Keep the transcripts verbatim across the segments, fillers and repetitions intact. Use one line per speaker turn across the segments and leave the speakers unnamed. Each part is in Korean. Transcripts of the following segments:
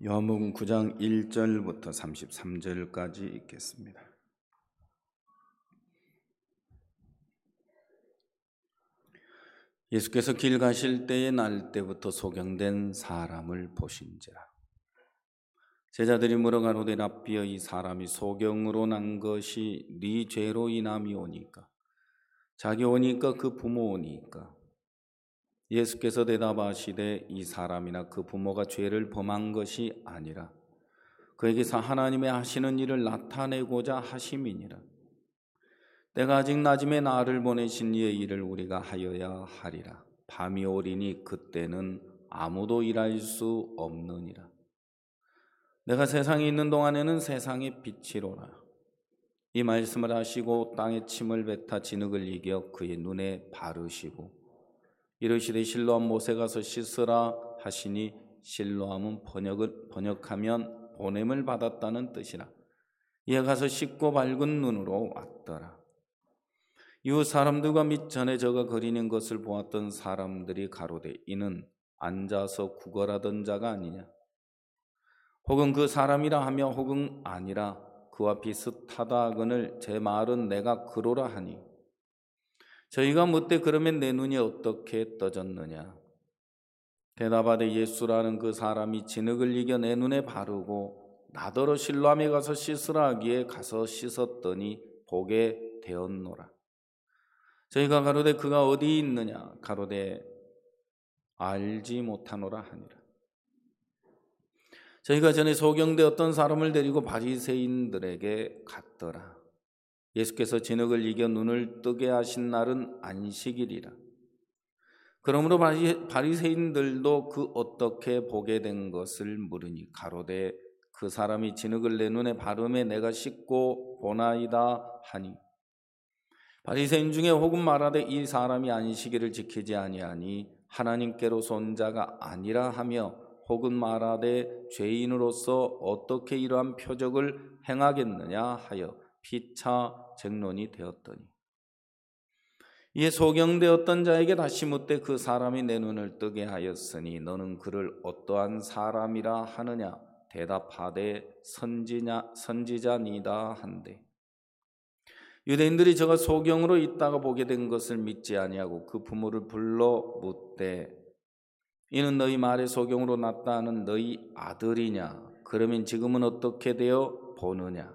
요한복음 구 장 일 절부터 삼십삼 절까지 읽겠습니다. 예수께서 길 가실 때에 날 때부터 소경된 사람을 보신지라. 제자들이 물어가로되 랍비여, 이 사람이 소경으로 난 것이 네 죄로 인함이 오니까? 자기 오니까 그 부모 오니까? 예수께서 대답하시되 이 사람이나 그 부모가 죄를 범한 것이 아니라 그에게서 하나님의 하시는 일을 나타내고자 하심이니라. 때가 아직 낮음에 나를 보내신 이의 일을 우리가 하여야 하리라. 밤이 오리니 그때는 아무도 일할 수 없느니라. 내가 세상에 있는 동안에는 세상의 빛이로라. 이 말씀을 하시고 땅에 침을 뱉어 진흙을 이겨 그의 눈에 바르시고 이르시되 실로암 못에 가서 씻으라 하시니, 실로암은 번역을, 번역하면 보냄을 받았다는 뜻이라. 이에 가서 씻고 밝은 눈으로 왔더라. 이후 사람들과 및 전에 저가 거리는 것을 보았던 사람들이 가로되 이는 앉아서 구걸하던 자가 아니냐? 혹은 그 사람이라 하며 혹은 아니라 그와 비슷하다 하거늘 제 말은 내가 그로라 하니, 저희가 묻되 그러면 내 눈이 어떻게 떠졌느냐? 대답하되 예수라는 그 사람이 진흙을 이겨 내 눈에 바르고 나더러 실로암에 가서 씻으라 하기에 가서 씻었더니 보게 되었노라. 저희가 가로되 그가 어디 있느냐? 가로되 알지 못하노라 하니라. 저희가 전에 소경되었던 사람을 데리고 바리새인들에게 갔더라. 예수께서 진흙을 이겨 눈을 뜨게 하신 날은 안식일이라. 그러므로 바리새인들도 그 어떻게 보게 된 것을 물으니 가로되 그 사람이 진흙을 내 눈에 바르매 내가 씻고 보나이다 하니, 바리새인 중에 혹은 말하되 이 사람이 안식일을 지키지 아니하니 하나님께로서 온 자가 아니라 하며, 혹은 말하되 죄인으로서 어떻게 이러한 표적을 행하겠느냐 하여 피차 쟁론이 되었더니, 이에 소경되었던 자에게 다시 묻되 그 사람이 내 눈을 뜨게 하였으니 너는 그를 어떠한 사람이라 하느냐? 대답하되 선지자, 선지자니다 한데, 유대인들이 저가 소경으로 있다가 보게 된 것을 믿지 아니하고 그 부모를 불러 묻되 이는 너희 말에 소경으로 났다 하는 너희 아들이냐? 그러면 지금은 어떻게 되어 보느냐?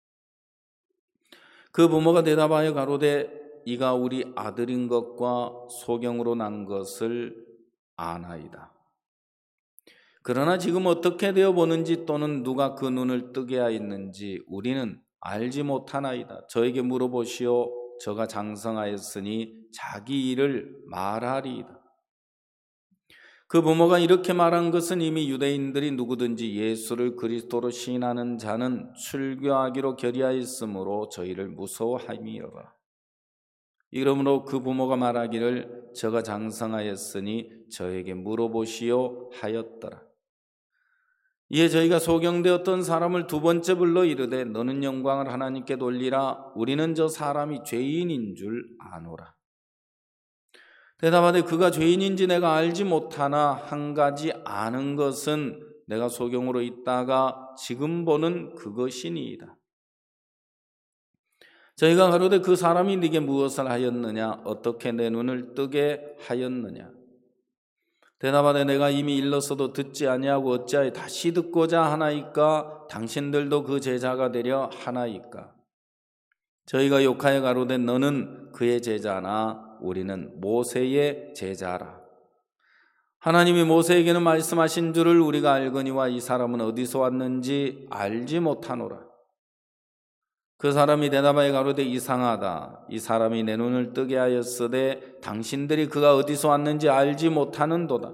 그 부모가 대답하여 가로되 이가 우리 아들인 것과 소경으로 난 것을 아나이다. 그러나 지금 어떻게 되어 보는지 또는 누가 그 눈을 뜨게 하였는지 우리는 알지 못하나이다. 저에게 물어보시오. 저가 장성하였으니 자기 일을 말하리이다. 그 부모가 이렇게 말한 것은 이미 유대인들이 누구든지 예수를 그리스도로 시인하는 자는 출교하기로 결의하였으므로 저희를 무서워함이로라. 이러므로 그 부모가 말하기를 저가 장성하였으니 저에게 물어보시오 하였더라. 이에 저희가 소경되었던 사람을 두 번째 불러 이르되 너는 영광을 하나님께 돌리라. 우리는 저 사람이 죄인인 줄 아노라. 대답하되 그가 죄인인지 내가 알지 못하나 한 가지 아는 것은 내가 소경으로 있다가 지금 보는 그것이니이다. 저희가 가로되 그 사람이 네게 무엇을 하였느냐? 어떻게 내 눈을 뜨게 하였느냐? 대답하되 내가 이미 일렀어도 듣지 아니하고 어찌하여 다시 듣고자 하나이까? 당신들도 그 제자가 되려 하나이까? 저희가 욕하여 가로되 너는 그의 제자나 우리는 모세의 제자라. 하나님이 모세에게는 말씀하신 줄을 우리가 알거니와 이 사람은 어디서 왔는지 알지 못하노라. 그 사람이 대답하여 가로되 이상하다. 이 사람이 내 눈을 뜨게 하였으되 당신들이 그가 어디서 왔는지 알지 못하는도다.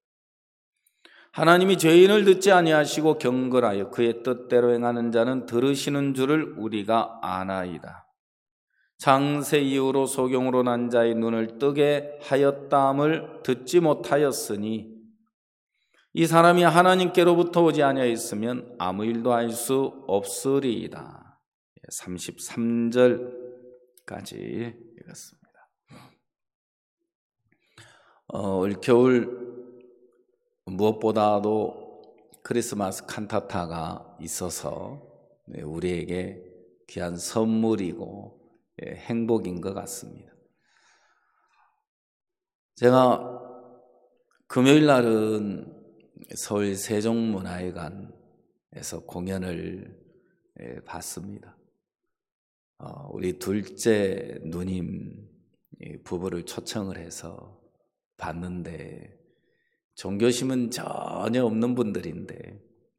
하나님이 죄인을 듣지 아니하시고 경건하여 그의 뜻대로 행하는 자는 들으시는 줄을 우리가 아나이다. 창세 이후로 소경으로 난 자의 눈을 뜨게 하였다함을 듣지 못하였으니 이 사람이 하나님께로부터 오지 아니하였으면 아무 일도 할 수 없으리이다. 삼십삼 절까지 읽었습니다. 어, 올겨울 무엇보다도 크리스마스 칸타타가 있어서 우리에게 귀한 선물이고 행복인 것 같습니다. 제가 금요일 날은 서울 세종문화회관에서 공연을 봤습니다. 우리 둘째 누님 부부를 초청을 해서 봤는데 종교심은 전혀 없는 분들인데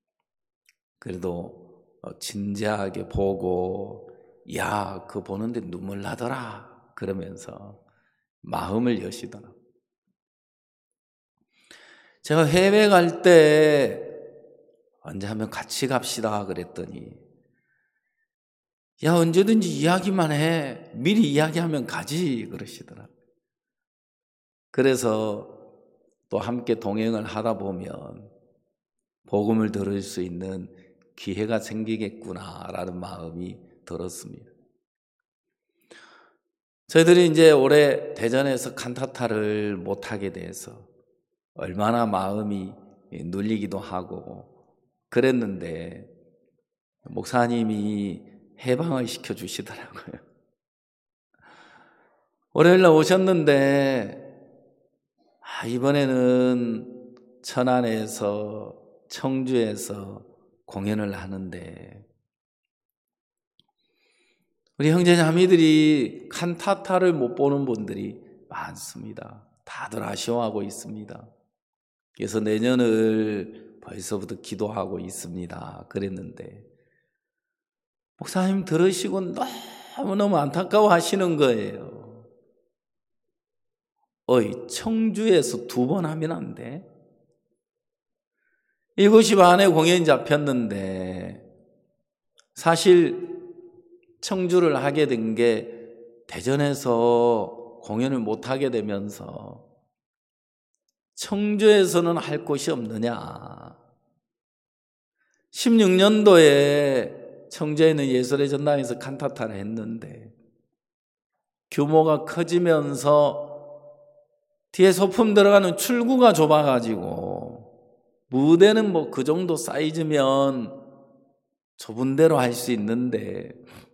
그래도 진지하게 보고 야, 그거 보는데 눈물 나더라 그러면서 마음을 여시더라고요. 제가 해외 갈 때 언제 한번 같이 갑시다 그랬더니 야, 언제든지 이야기만 해. 미리 이야기하면 가지 그러시더라고요. 그래서 또 함께 동행을 하다 보면 복음을 들을 수 있는 기회가 생기겠구나라는 마음이 들었습니다. 저희들이 이제 올해 대전에서 칸타타를 못하게 돼서 얼마나 마음이 눌리기도 하고 그랬는데 목사님이 해방을 시켜주시더라고요. 월요일날 오셨는데 아, 이번에는 천안에서 청주에서 공연을 하는데 우리 형제자매들이 칸타타를 못 보는 분들이 많습니다. 다들 아쉬워하고 있습니다. 그래서 내년을 벌써부터 기도하고 있습니다. 그랬는데 목사님 들으시고 너무너무 안타까워 하시는 거예요. 어이, 청주에서 두 번 하면 안 돼? 일곱 시 반에 공연이 잡혔는데 사실 청주를 하게 된 게 대전에서 공연을 못 하게 되면서 청주에서는 할 곳이 없느냐. 십육 년도에 청주에 있는 예술의 전당에서 칸타타를 했는데 규모가 커지면서 뒤에 소품 들어가는 출구가 좁아가지고 무대는 뭐 그 정도 사이즈면 좁은 대로 할 수 있는데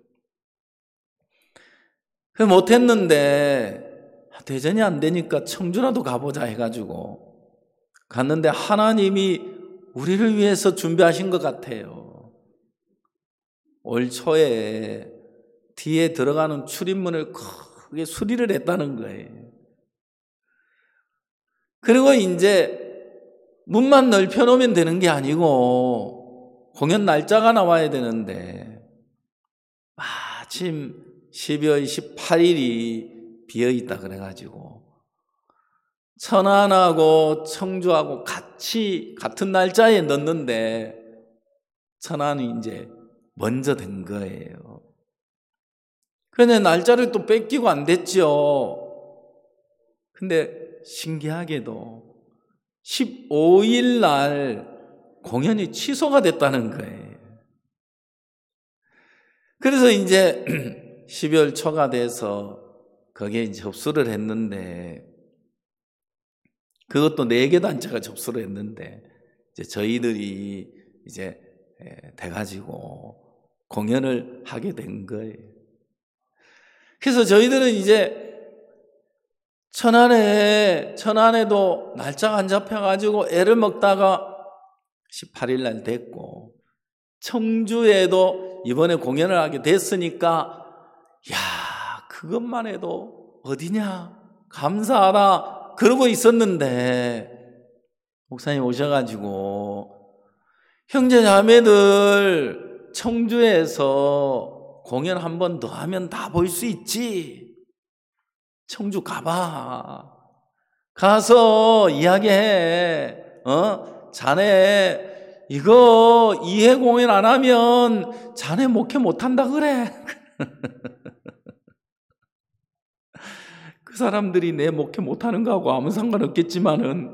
그 못했는데 대전이 안 되니까 청주라도 가보자 해가지고 갔는데 하나님이 우리를 위해서 준비하신 것 같아요. 올 초에 뒤에 들어가는 출입문을 크게 수리를 했다는 거예요. 그리고 이제 문만 넓혀놓으면 되는 게 아니고 공연 날짜가 나와야 되는데 마침 십이월 십팔일이 비어있다 그래가지고 천안하고 청주하고 같이 같은 날짜에 넣었는데 천안이 이제 먼저 된 거예요. 그런데 날짜를 또 뺏기고 안 됐죠. 근데 신기하게도 십오일 날 공연이 취소가 됐다는 거예요. 그래서 이제 십이월 초가 돼서 거기에 이제 접수를 했는데 그것도 네 개 단체가 접수를 했는데 이제 저희들이 이제 돼가지고 공연을 하게 된 거예요. 그래서 저희들은 이제 천안에, 천안에도 날짜가 안 잡혀가지고 애를 먹다가 십팔일 날 됐고, 청주에도 이번에 공연을 하게 됐으니까, 야, 그것만 해도 어디냐? 감사하다. 그러고 있었는데, 목사님 오셔가지고, 형제 자매들 청주에서 공연 한 번 더 하면 다 볼 수 있지. 청주 가봐. 가서 이야기해. 어? 자네 이거 이해 공연 안 하면 자네 목회 못 한다 그래. 그 사람들이 내 목회 못 하는 거하고 아무 상관없겠지만은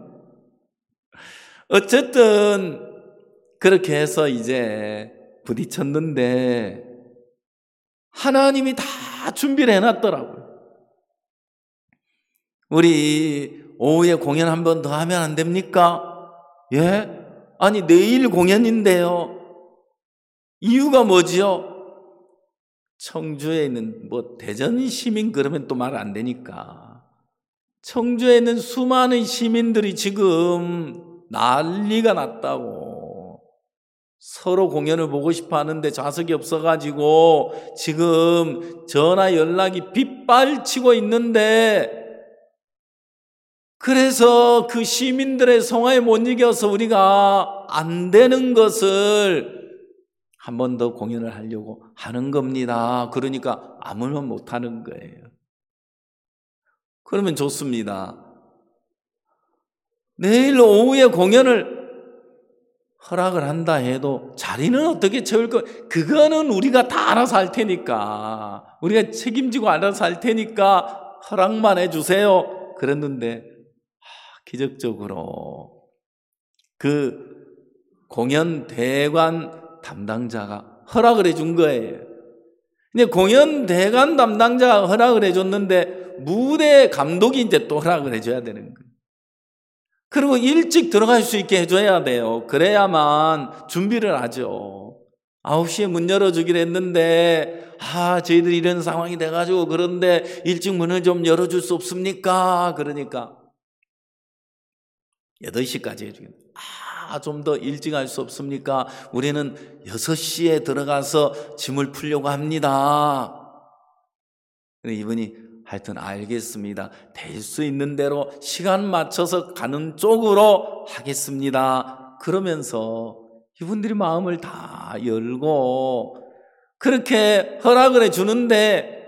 어쨌든 그렇게 해서 이제 부딪혔는데 하나님이 다 준비를 해놨더라고요. 우리 오후에 공연 한 번 더 하면 안 됩니까? 예? 아니 내일 공연인데요. 이유가 뭐지요? 청주에 있는 뭐 대전 시민 그러면 또 말 안 되니까 청주에 있는 수많은 시민들이 지금 난리가 났다고. 서로 공연을 보고 싶어 하는데 좌석이 없어가지고 지금 전화 연락이 빗발치고 있는데, 그래서 그 시민들의 성화에 못 이겨서 우리가 안 되는 것을 한 번 더 공연을 하려고 하는 겁니다. 그러니까 아무나 못 하는 거예요. 그러면 좋습니다. 내일 오후에 공연을 허락을 한다 해도 자리는 어떻게 채울 거? 그거는 우리가 다 알아서 할 테니까, 우리가 책임지고 알아서 할 테니까 허락만 해주세요. 그랬는데 기적적으로 그 공연 대관 담당자가 허락을 해준 거예요. 근데 공연 대관 담당자가 허락을 해줬는데 무대 감독이 이제 또 허락을 해줘야 되는 거예요. 그리고 일찍 들어갈 수 있게 해줘야 돼요. 그래야만 준비를 하죠. 아홉 시에 문 열어주기로 했는데 아 저희들이 이런 상황이 돼가지고 그런데 일찍 문을 좀 열어줄 수 없습니까? 그러니까 여덟 시까지 해주겠다. 아, 좀 더 일찍 할 수 없습니까? 우리는 여섯 시에 들어가서 짐을 풀려고 합니다. 이분이 하여튼 알겠습니다. 될 수 있는 대로 시간 맞춰서 가는 쪽으로 하겠습니다. 그러면서 이분들이 마음을 다 열고 그렇게 허락을 해주는데,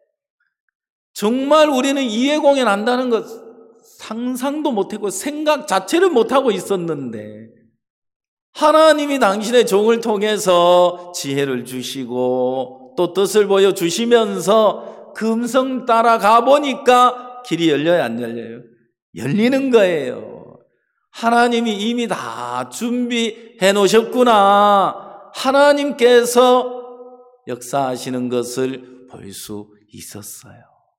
정말 우리는 이해 공연 한다는 것 상상도 못했고 생각 자체를 못하고 있었는데, 하나님이 당신의 종을 통해서 지혜를 주시고 또 뜻을 보여주시면서 그 음성 따라가 보니까 길이 열려요, 안 열려요? 열리는 거예요. 하나님이 이미 다 준비해 놓으셨구나. 하나님께서 역사하시는 것을 볼 수 있었어요.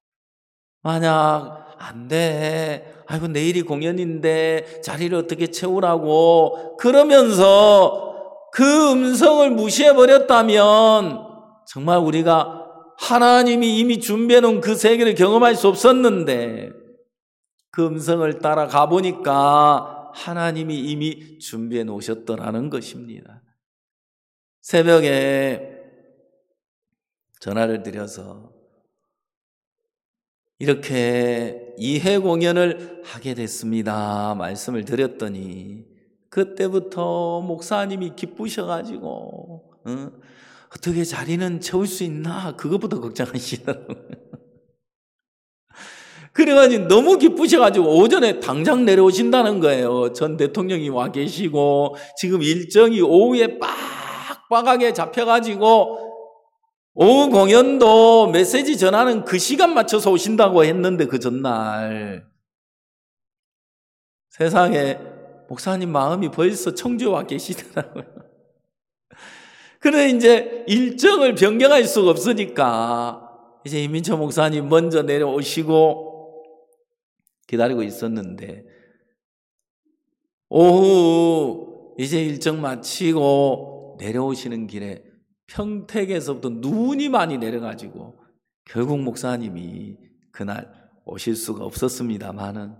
만약 안 돼, 아이고 내일이 공연인데 자리를 어떻게 채우라고 그러면서 그 음성을 무시해버렸다면 정말 우리가 하나님이 이미 준비해 놓은 그 세계를 경험할 수 없었는데, 그 음성을 따라가 보니까 하나님이 이미 준비해 놓으셨더라는 것입니다. 새벽에 전화를 드려서 이렇게 이해 공연을 하게 됐습니다 말씀을 드렸더니, 그때부터 목사님이 기쁘셔가지고 어? 어떻게 자리는 채울 수 있나 그것부터 걱정하시더라고요. 그래가지고 너무 기쁘셔가지고 오전에 당장 내려오신다는 거예요. 전 대통령이 와 계시고 지금 일정이 오후에 빡빡하게 잡혀가지고 오후 공연도 메시지 전하는 그 시간 맞춰서 오신다고 했는데 그 전날 세상에 목사님 마음이 벌써 청주에 와 계시더라고요. 그래 이제 일정을 변경할 수가 없으니까 이제 이민철 목사님 먼저 내려오시고 기다리고 있었는데, 오후 이제 일정 마치고 내려오시는 길에 평택에서부터 눈이 많이 내려가지고 결국 목사님이 그날 오실 수가 없었습니다만은,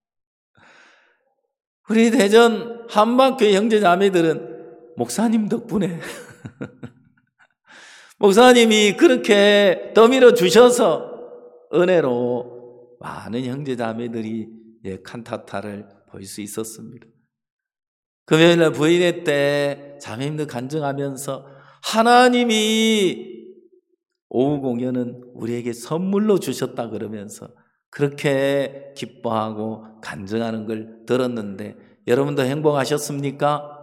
우리 대전 한박교회 형제자매들은 목사님 덕분에 목사님이 그렇게 떠밀어 주셔서 은혜로 많은 형제자매들이 칸타타를 볼 수 있었습니다. 금요일날 부인회 때 자매님들 간증하면서 하나님이 오후 공연은 우리에게 선물로 주셨다 그러면서 그렇게 기뻐하고 간증하는 걸 들었는데, 여러분도 행복하셨습니까?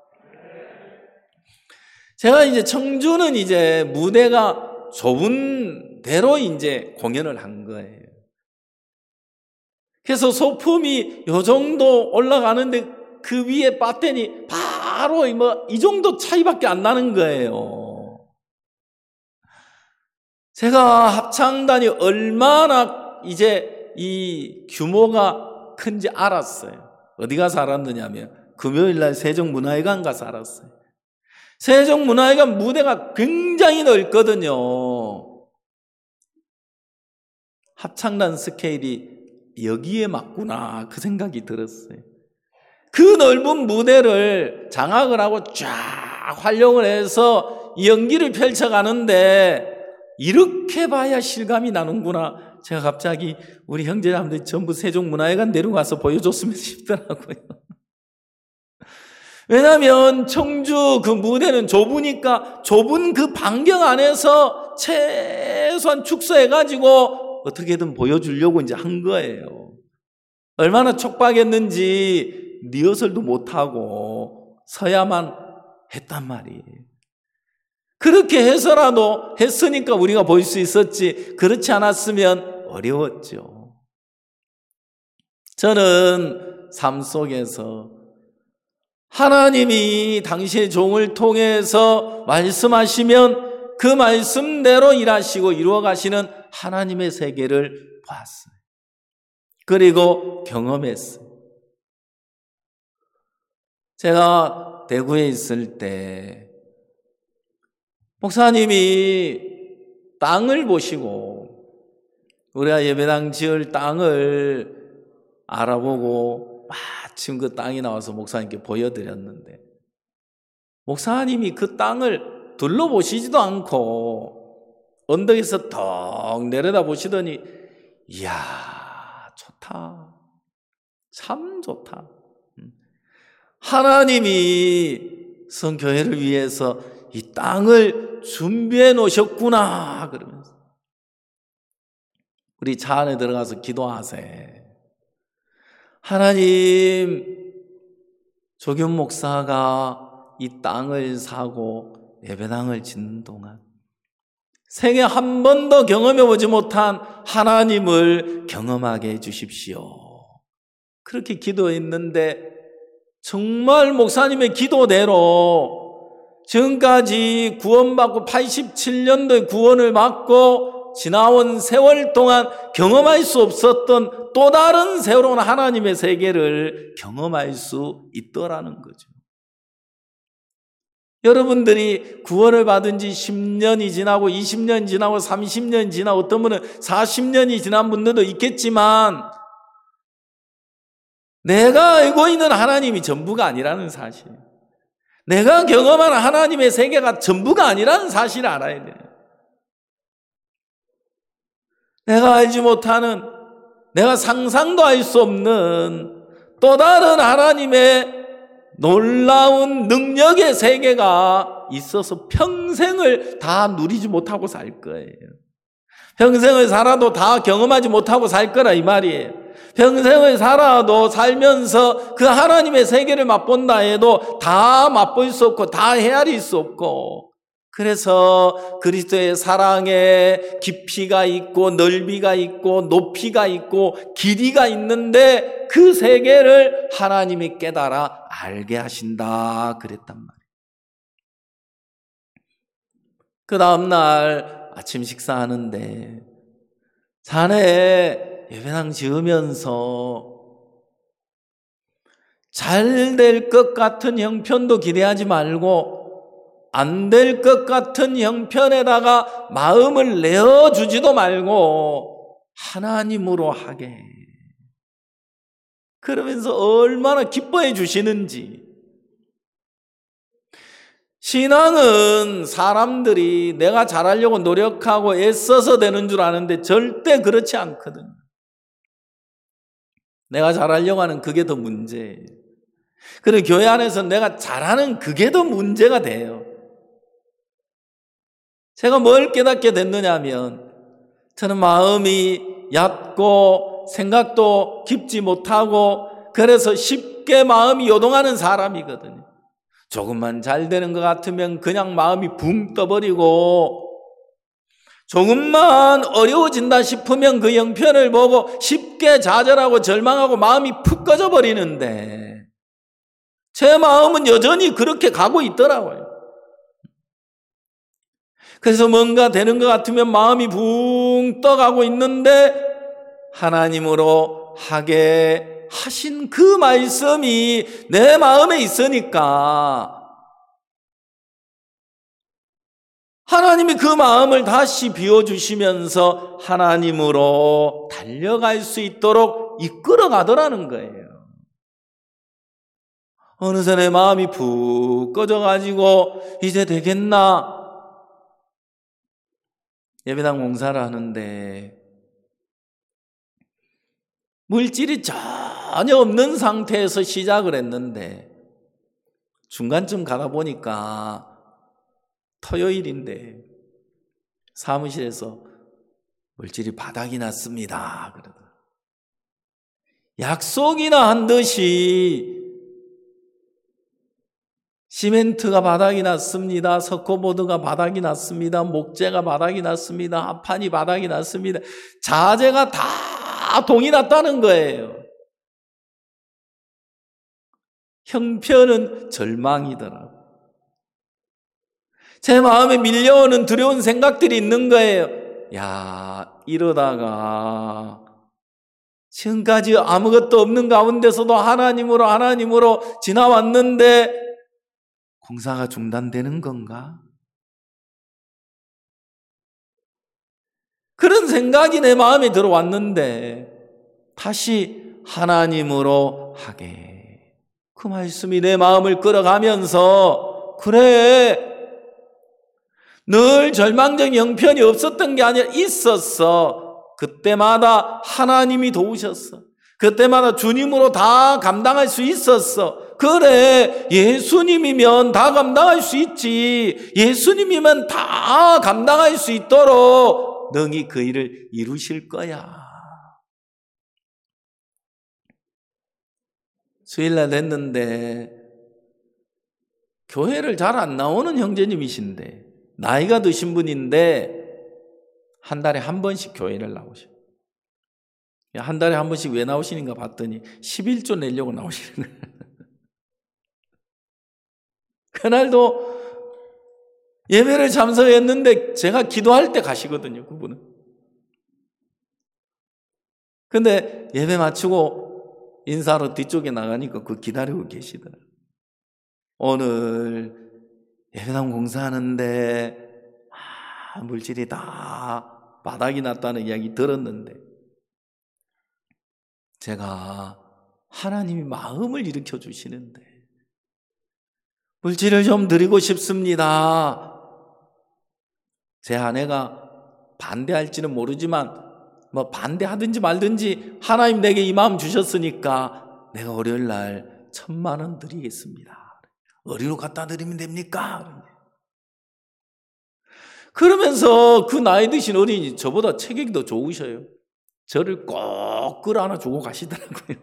제가 이제 청주는 이제 무대가 좁은 대로 이제 공연을 한 거예요. 그래서 소품이 요 정도 올라가는데 그 위에 배터리 바로 뭐 이 정도 차이밖에 안 나는 거예요. 제가 합창단이 얼마나 이제 이 규모가 큰지 알았어요. 어디 가서 알았느냐면 금요일날 세종문화회관 가서 알았어요. 세종문화회관 무대가 굉장히 넓거든요. 합창단 스케일이 여기에 맞구나 그 생각이 들었어요. 그 넓은 무대를 장악을 하고 쫙 활용을 해서 연기를 펼쳐가는데 이렇게 봐야 실감이 나는구나. 제가 갑자기 우리 형제자매들 전부 세종문화회관 내려가서 보여줬으면 싶더라고요. 왜냐하면 청주 그 무대는 좁으니까 좁은 그 반경 안에서 최소한 축소해가지고 어떻게든 보여주려고 이제 한 거예요. 얼마나 촉박했는지 리허설도 못하고 서야만 했단 말이에요. 그렇게 해서라도 했으니까 우리가 볼 수 있었지 그렇지 않았으면 어려웠죠. 저는 삶 속에서 하나님이 당신의 종을 통해서 말씀하시면 그 말씀대로 일하시고 이루어가시는 하나님의 세계를 봤어요. 그리고 경험했어요. 제가 대구에 있을 때 목사님이 땅을 보시고 우리가 예배당 지을 땅을 알아보고 마침 그 땅이 나와서 목사님께 보여드렸는데 목사님이 그 땅을 둘러보시지도 않고 언덕에서 턱 내려다 보시더니 이야 좋다, 참 좋다. 하나님이 성교회를 위해서 이 땅을 준비해 놓으셨구나 그러면서 우리 차 안에 들어가서 기도하세요. 하나님, 조균 목사가 이 땅을 사고 예배당을 짓는 동안 생애 한 번도 경험해보지 못한 하나님을 경험하게 해주십시오. 그렇게 기도했는데 정말 목사님의 기도대로 지금까지 구원받고 팔십칠 년도에 구원을 받고 지나온 세월 동안 경험할 수 없었던 또 다른 새로운 하나님의 세계를 경험할 수 있더라는 거죠. 여러분들이 구원을 받은 지 십 년이 지나고 이십 년 지나고 삼십 년 지나고 어떤 분은 사십 년이 지난 분들도 있겠지만 내가 알고 있는 하나님이 전부가 아니라는 사실, 내가 경험하는 하나님의 세계가 전부가 아니라는 사실을 알아야 돼요. 내가 알지 못하는, 내가 상상도 할 수 없는 또 다른 하나님의 놀라운 능력의 세계가 있어서 평생을 다 누리지 못하고 살 거예요. 평생을 살아도 다 경험하지 못하고 살 거라 이 말이에요. 평생을 살아도 살면서 그 하나님의 세계를 맛본다 해도 다 맛볼 수 없고 다 헤아릴 수 없고, 그래서 그리스도의 사랑에 깊이가 있고 넓이가 있고 높이가 있고 길이가 있는데 그 세계를 하나님이 깨달아 알게 하신다 그랬단 말이에요. 그 다음날 아침 식사하는데 자네 예배당 지으면서 잘 될 것 같은 형편도 기대하지 말고 안 될 것 같은 형편에다가 마음을 내어주지도 말고 하나님으로 하게, 그러면서 얼마나 기뻐해 주시는지. 신앙은 사람들이 내가 잘하려고 노력하고 애써서 되는 줄 아는데 절대 그렇지 않거든. 내가 잘하려고 하는 그게 더 문제예요. 그리고 교회 안에서 내가 잘하는 그게 더 문제가 돼요. 제가 뭘 깨닫게 됐느냐 하면 저는 마음이 얕고 생각도 깊지 못하고 그래서 쉽게 마음이 요동하는 사람이거든요. 조금만 잘 되는 것 같으면 그냥 마음이 붕 떠버리고 조금만 어려워진다 싶으면 그 형편을 보고 쉽게 좌절하고 절망하고 마음이 푹 꺼져 버리는데 제 마음은 여전히 그렇게 가고 있더라고요. 그래서 뭔가 되는 것 같으면 마음이 붕 떠가고 있는데 하나님으로 하게 하신 그 말씀이 내 마음에 있으니까 하나님이 그 마음을 다시 비워주시면서 하나님으로 달려갈 수 있도록 이끌어 가더라는 거예요. 어느새 내 마음이 푹 꺼져가지고 이제 되겠나? 예배당 공사를 하는데 물질이 전혀 없는 상태에서 시작을 했는데 중간쯤 가다 보니까 토요일인데 사무실에서 물질이 바닥이 났습니다. 그러더라고요. 약속이나 한 듯이 시멘트가 바닥이 났습니다. 석고보드가 바닥이 났습니다. 목재가 바닥이 났습니다. 합판이 바닥이 났습니다. 자재가 다 동이 났다는 거예요. 형편은 절망이더라고요. 제 마음에 밀려오는 두려운 생각들이 있는 거예요. 야, 이러다가 지금까지 아무것도 없는 가운데서도 하나님으로 하나님으로 지나왔는데 공사가 중단되는 건가? 그런 생각이 내 마음에 들어왔는데 다시 하나님으로 하게. 그 말씀이 내 마음을 끌어가면서 그래, 늘 절망적인 형편이 없었던 게 아니라 있었어. 그때마다 하나님이 도우셨어. 그때마다 주님으로 다 감당할 수 있었어. 그래, 예수님이면 다 감당할 수 있지. 예수님이면 다 감당할 수 있도록 능히 그 일을 이루실 거야. 수요일날 됐는데 교회를 잘 안 나오는 형제님이신데 나이가 드신 분인데 한 달에 한 번씩 교회를 나오셔. 한 달에 한 번씩 왜 나오시는가 봤더니 십일조 내려고 나오시는 거예요. 그날도 예배를 참석했는데 제가 기도할 때 가시거든요, 그분은. 근데 예배 마치고 인사로 뒤쪽에 나가니까 그 기다리고 계시더라고요. 오늘 예배당 공사하는데 아, 물질이 다 바닥이 났다는 이야기 들었는데 제가 하나님이 마음을 일으켜 주시는데 물질을 좀 드리고 싶습니다. 제 아내가 반대할지는 모르지만 뭐 반대하든지 말든지 하나님 내게 이 마음 주셨으니까 내가 월요일 날 천만 원 드리겠습니다. 어디로 갖다 드리면 됩니까? 그러면서 그 나이 드신 어린이 저보다 체격이 더 좋으셔요. 저를 꼭 끌어안아 주고 가시더라고요.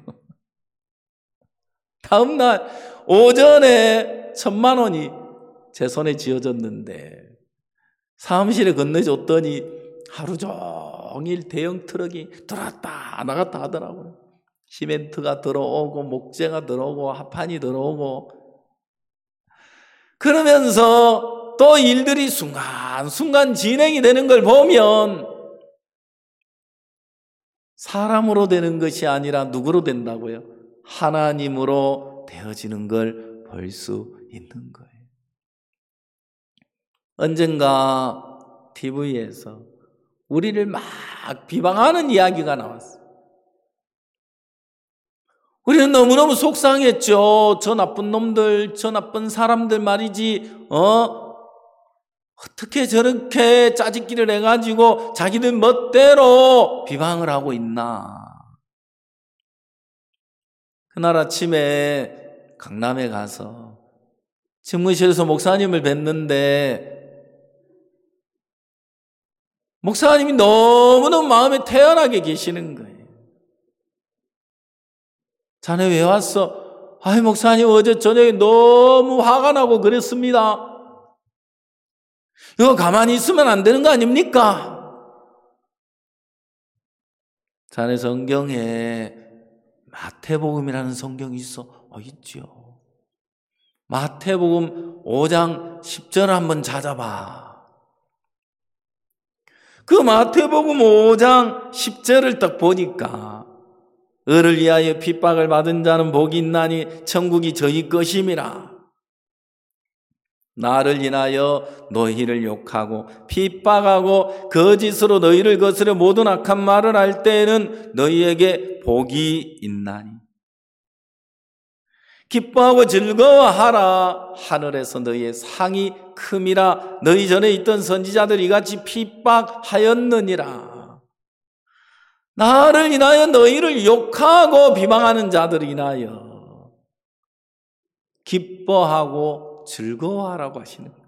다음날 오전에 천만 원이 제 손에 쥐어졌는데 사무실에 건네줬더니 하루 종일 대형 트럭이 들어왔다 나갔다 하더라고요. 시멘트가 들어오고 목재가 들어오고 합판이 들어오고 그러면서 또 일들이 순간순간 진행이 되는 걸 보면 사람으로 되는 것이 아니라 누구로 된다고요? 하나님으로 되어지는 걸 볼 수 있는 거예요. 언젠가 티비에서 우리를 막 비방하는 이야기가 나왔어요. 우리는 너무너무 속상했죠. 저 나쁜 놈들, 저 나쁜 사람들 말이지, 어? 어떻게 저렇게 짜집기를 해가지고 자기들 멋대로 비방을 하고 있나. 그날 아침에 강남에 가서 집무실에서 목사님을 뵀는데 목사님이 너무너무 마음에 태연하게 계시는 거예요. 자네 왜 왔어? 아이 목사님 어제 저녁에 너무 화가 나고 그랬습니다. 이거 가만히 있으면 안 되는 거 아닙니까? 자네 성경에 마태복음이라는 성경이 있어. 어, 있죠. 마태복음 오 장 십 절을 한번 찾아봐. 그 마태복음 오 장 십 절을 딱 보니까 을을 위하여 핍박을 받은 자는 복이 있나니 천국이 저희 것임이라. 나를 인하여 너희를 욕하고 핍박하고 거짓으로 너희를 거스려 모든 악한 말을 할 때에는 너희에게 복이 있나니 기뻐하고 즐거워하라. 하늘에서 너희의 상이 큼이라. 너희 전에 있던 선지자들이 이같이 핍박하였느니라. 나를 인하여 너희를 욕하고 비방하는 자들을 인하여 기뻐하고 즐거워하라고 하시는 거예요.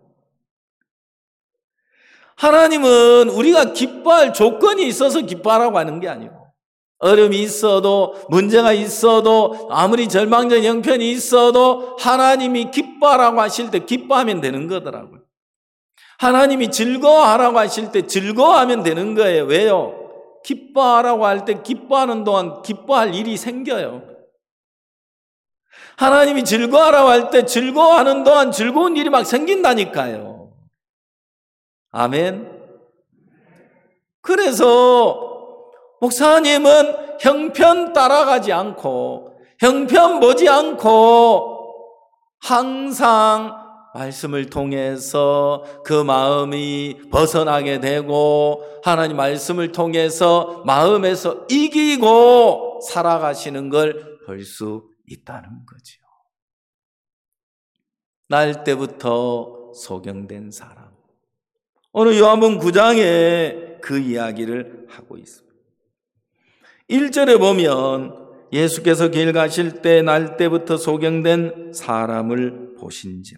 하나님은 우리가 기뻐할 조건이 있어서 기뻐하라고 하는 게 아니고, 어려움이 있어도 문제가 있어도 아무리 절망적 형편이 있어도 하나님이 기뻐하라고 하실 때 기뻐하면 되는 거더라고요. 하나님이 즐거워하라고 하실 때 즐거워하면 되는 거예요. 왜요? 기뻐하라고 할 때 기뻐하는 동안 기뻐할 일이 생겨요. 하나님이 즐거워하라고 할 때 즐거워하는 동안 즐거운 일이 막 생긴다니까요. 아멘. 그래서 목사님은 형편 따라가지 않고 형편 보지 않고 항상 말씀을 통해서 그 마음이 벗어나게 되고 하나님 말씀을 통해서 마음에서 이기고 살아가시는 걸 볼 수 있다는 거죠. 날 때부터 소경된 사람. 오늘 요한복음 구 장에 그 이야기를 하고 있습니다. 일 절에 보면 예수께서 길 가실 때 날 때부터 소경된 사람을 보신지라.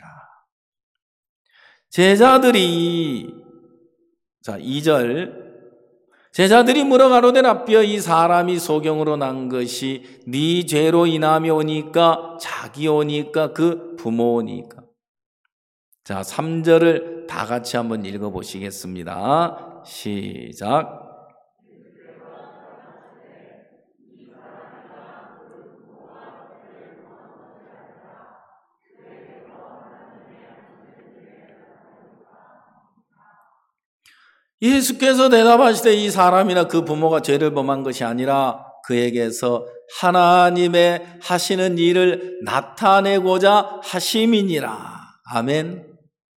제자들이, 자, 이 절, 제자들이 물어가로되 라삐어 이 사람이 소경으로 난 것이 네 죄로 인함이 오니까 자기 오니까 그 부모 오니까. 자, 삼 절을 다 같이 한번 읽어보시겠습니다. 시작. 예수께서 대답하시되 이 사람이나 그 부모가 죄를 범한 것이 아니라 그에게서 하나님의 하시는 일을 나타내고자 하심이니라. 아멘.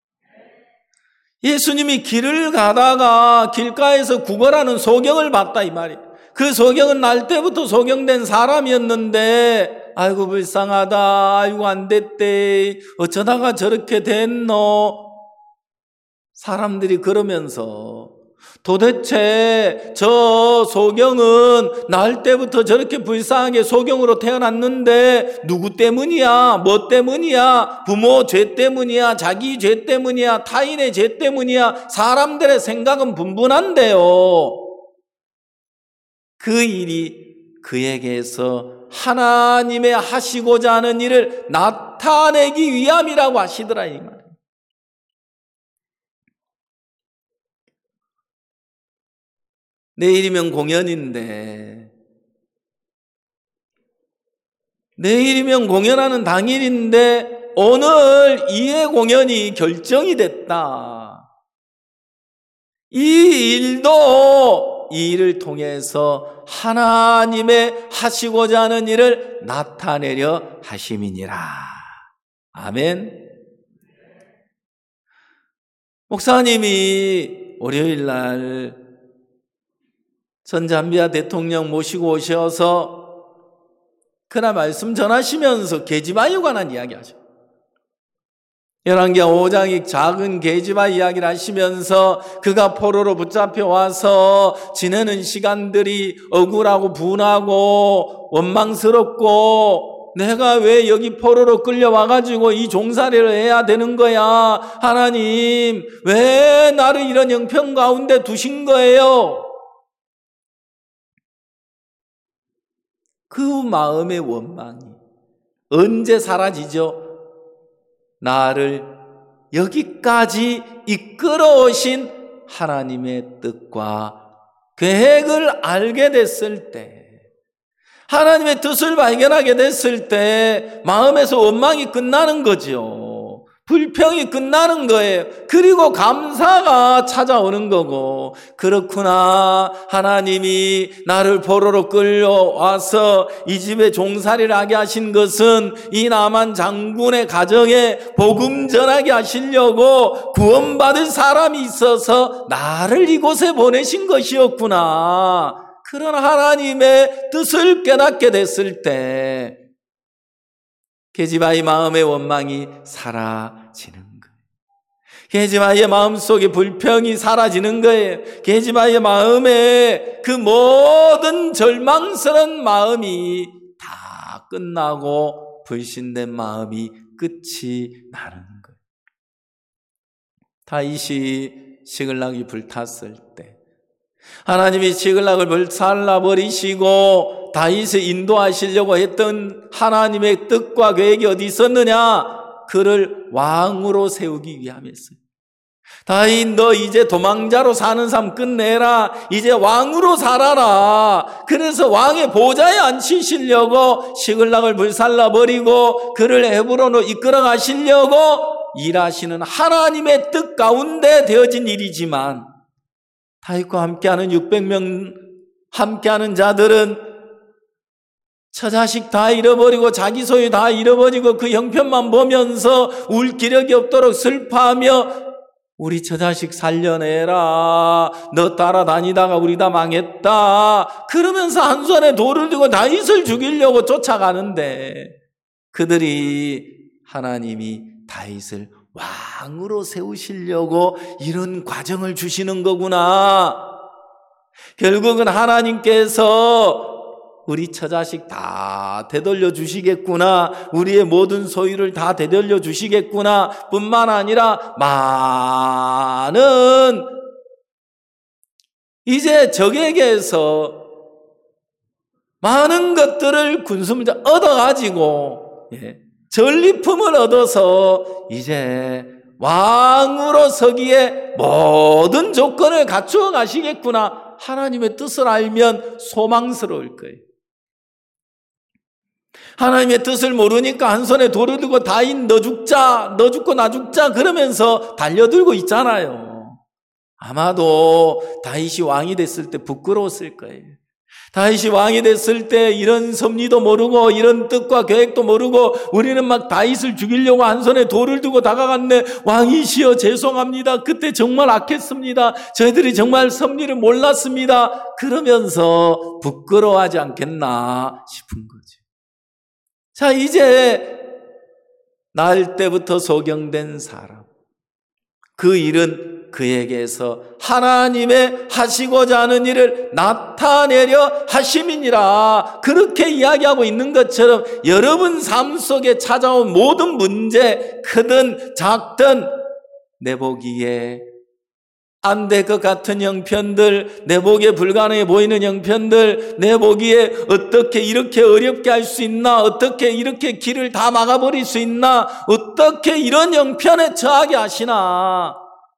예수님이 길을 가다가 길가에서 구걸하는 소경을 봤다 이 말이에요. 그 소경은 날 때부터 소경된 사람이었는데 아이고 불쌍하다, 아이고 안 됐대, 어쩌다가 저렇게 됐노. 사람들이 그러면서 도대체 저 소경은 날 때부터 저렇게 불쌍하게 소경으로 태어났는데 누구 때문이야? 뭐 때문이야? 부모 죄 때문이야? 자기 죄 때문이야? 타인의 죄 때문이야? 사람들의 생각은 분분한데요. 그 일이 그에게서 하나님의 하시고자 하는 일을 나타내기 위함이라고 하시더라 이 말. 내일이면 공연인데, 내일이면 공연하는 당일인데 오늘 이의 공연이 결정이 됐다. 이 일도 이 일을 통해서 하나님의 하시고자 하는 일을 나타내려 하심이니라. 아멘. 목사님이 월요일 날 전잠비아 대통령 모시고 오셔서 그날 말씀 전하시면서 계집아이에 관한 이야기 하죠. 열왕기하 오 장의 작은 계집아 이야기를 하시면서 그가 포로로 붙잡혀 와서 지내는 시간들이 억울하고 분하고 원망스럽고 내가 왜 여기 포로로 끌려와가지고 이 종살이를 해야 되는 거야? 하나님 왜 나를 이런 형편 가운데 두신 거예요? 그 마음의 원망이 언제 사라지죠? 나를 여기까지 이끌어 오신 하나님의 뜻과 계획을 알게 됐을 때, 하나님의 뜻을 발견하게 됐을 때 마음에서 원망이 끝나는 거죠. 불평이 끝나는 거예요. 그리고 감사가 찾아오는 거고, 그렇구나, 하나님이 나를 포로로 끌려와서 이 집에 종살이를 하게 하신 것은 이 나만 장군의 가정에 복음 전하게 하시려고 구원받을 사람이 있어서 나를 이곳에 보내신 것이었구나. 그런 하나님의 뜻을 깨닫게 됐을 때 게지바의 마음의 원망이 사라지는 거예요. 게지바의 마음속에 불평이 사라지는 거예요. 게지바의 마음에 그 모든 절망스러운 마음이 다 끝나고 불신된 마음이 끝이 나는 거예요. 다윗이 시글락이 불탔을 때 하나님이 시글락을 불살라 버리시고 다윗을 인도하시려고 했던 하나님의 뜻과 계획이 어디 있었느냐? 그를 왕으로 세우기 위함이었어요. 다윗, 너 이제 도망자로 사는 삶 끝내라. 이제 왕으로 살아라. 그래서 왕의 보좌에 앉히시려고 시글락을 불살라 버리고 그를 헤브론으로 이끌어 가시려고 일하시는 하나님의 뜻 가운데 되어진 일이지만, 다윗과 함께하는 육백 명 함께하는 자들은 처자식 다 잃어버리고 자기 소유 다 잃어버리고 그 형편만 보면서 울 기력이 없도록 슬퍼하며 우리 처자식 살려내라, 너 따라다니다가 우리 다 망했다 그러면서 한 손에 돌을 들고 다윗을 죽이려고 쫓아가는데, 그들이 하나님이 다윗을 왕으로 세우시려고 이런 과정을 주시는 거구나. 결국은 하나님께서 우리 처자식 다 되돌려 주시겠구나, 우리의 모든 소유를 다 되돌려 주시겠구나 뿐만 아니라 많은 이제 적에게서 많은 것들을 군수문자 얻어가지고 예, 전리품을 얻어서 이제 왕으로 서기에 모든 조건을 갖추어 가시겠구나. 하나님의 뜻을 알면 소망스러울 거예요. 하나님의 뜻을 모르니까 한 손에 돌을 들고 다윗 너 죽자, 너 죽고 나 죽자 그러면서 달려들고 있잖아요. 아마도 다윗이 왕이 됐을 때 부끄러웠을 거예요. 다윗이 왕이 됐을 때 이런 섭리도 모르고 이런 뜻과 계획도 모르고 우리는 막 다윗을 죽이려고 한 손에 돌을 두고 다가갔네. 왕이시여 죄송합니다. 그때 정말 악했습니다. 저희들이 정말 섭리를 몰랐습니다. 그러면서 부끄러워하지 않겠나 싶은 거죠. 자, 이제 날 때부터 소경된 사람, 그 일은 그에게서 하나님의 하시고자 하는 일을 나타내려 하심이니라. 그렇게 이야기하고 있는 것처럼 여러분 삶 속에 찾아온 모든 문제, 크든 작든 내 보기에 안 될 것 같은 형편들, 내 보기에 불가능해 보이는 형편들, 내 보기에 어떻게 이렇게 어렵게 할 수 있나, 어떻게 이렇게 길을 다 막아버릴 수 있나, 어떻게 이런 형편에 처하게 하시나,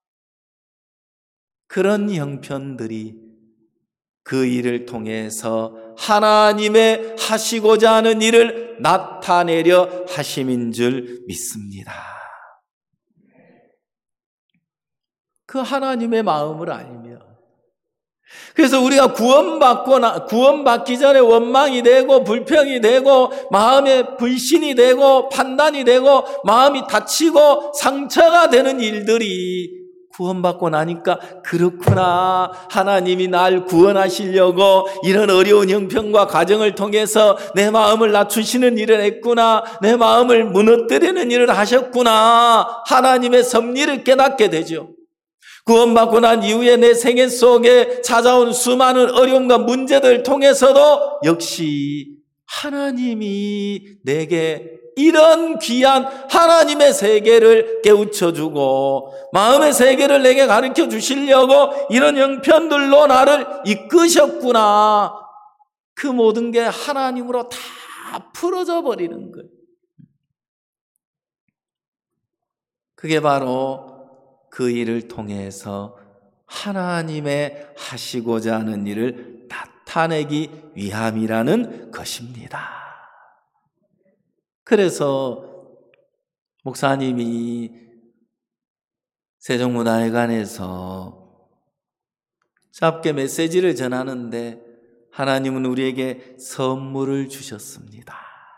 그런 형편들이 그 일을 통해서 하나님의 하시고자 하는 일을 나타내려 하심인 줄 믿습니다. 그 하나님의 마음을 알면, 그래서 우리가 구원받고 나, 구원받기 전에 원망이 되고 불평이 되고 마음에 불신이 되고 판단이 되고 마음이 다치고 상처가 되는 일들이 구원받고 나니까 그렇구나, 하나님이 날 구원하시려고 이런 어려운 형편과 과정을 통해서 내 마음을 낮추시는 일을 했구나, 내 마음을 무너뜨리는 일을 하셨구나, 하나님의 섭리를 깨닫게 되죠. 구원받고 난 이후에 내 생애 속에 찾아온 수많은 어려움과 문제들을 통해서도 역시 하나님이 내게 이런 귀한 하나님의 세계를 깨우쳐주고 마음의 세계를 내게 가르쳐 주시려고 이런 형편들로 나를 이끄셨구나. 그 모든 게 하나님으로 다 풀어져 버리는 거예요. 그게 바로 그 일을 통해서 하나님의 하시고자 하는 일을 나타내기 위함이라는 것입니다. 그래서
목사님이 세종문화회관에서 짧게 메시지를 전하는데 하나님은 우리에게 선물을 주셨습니다.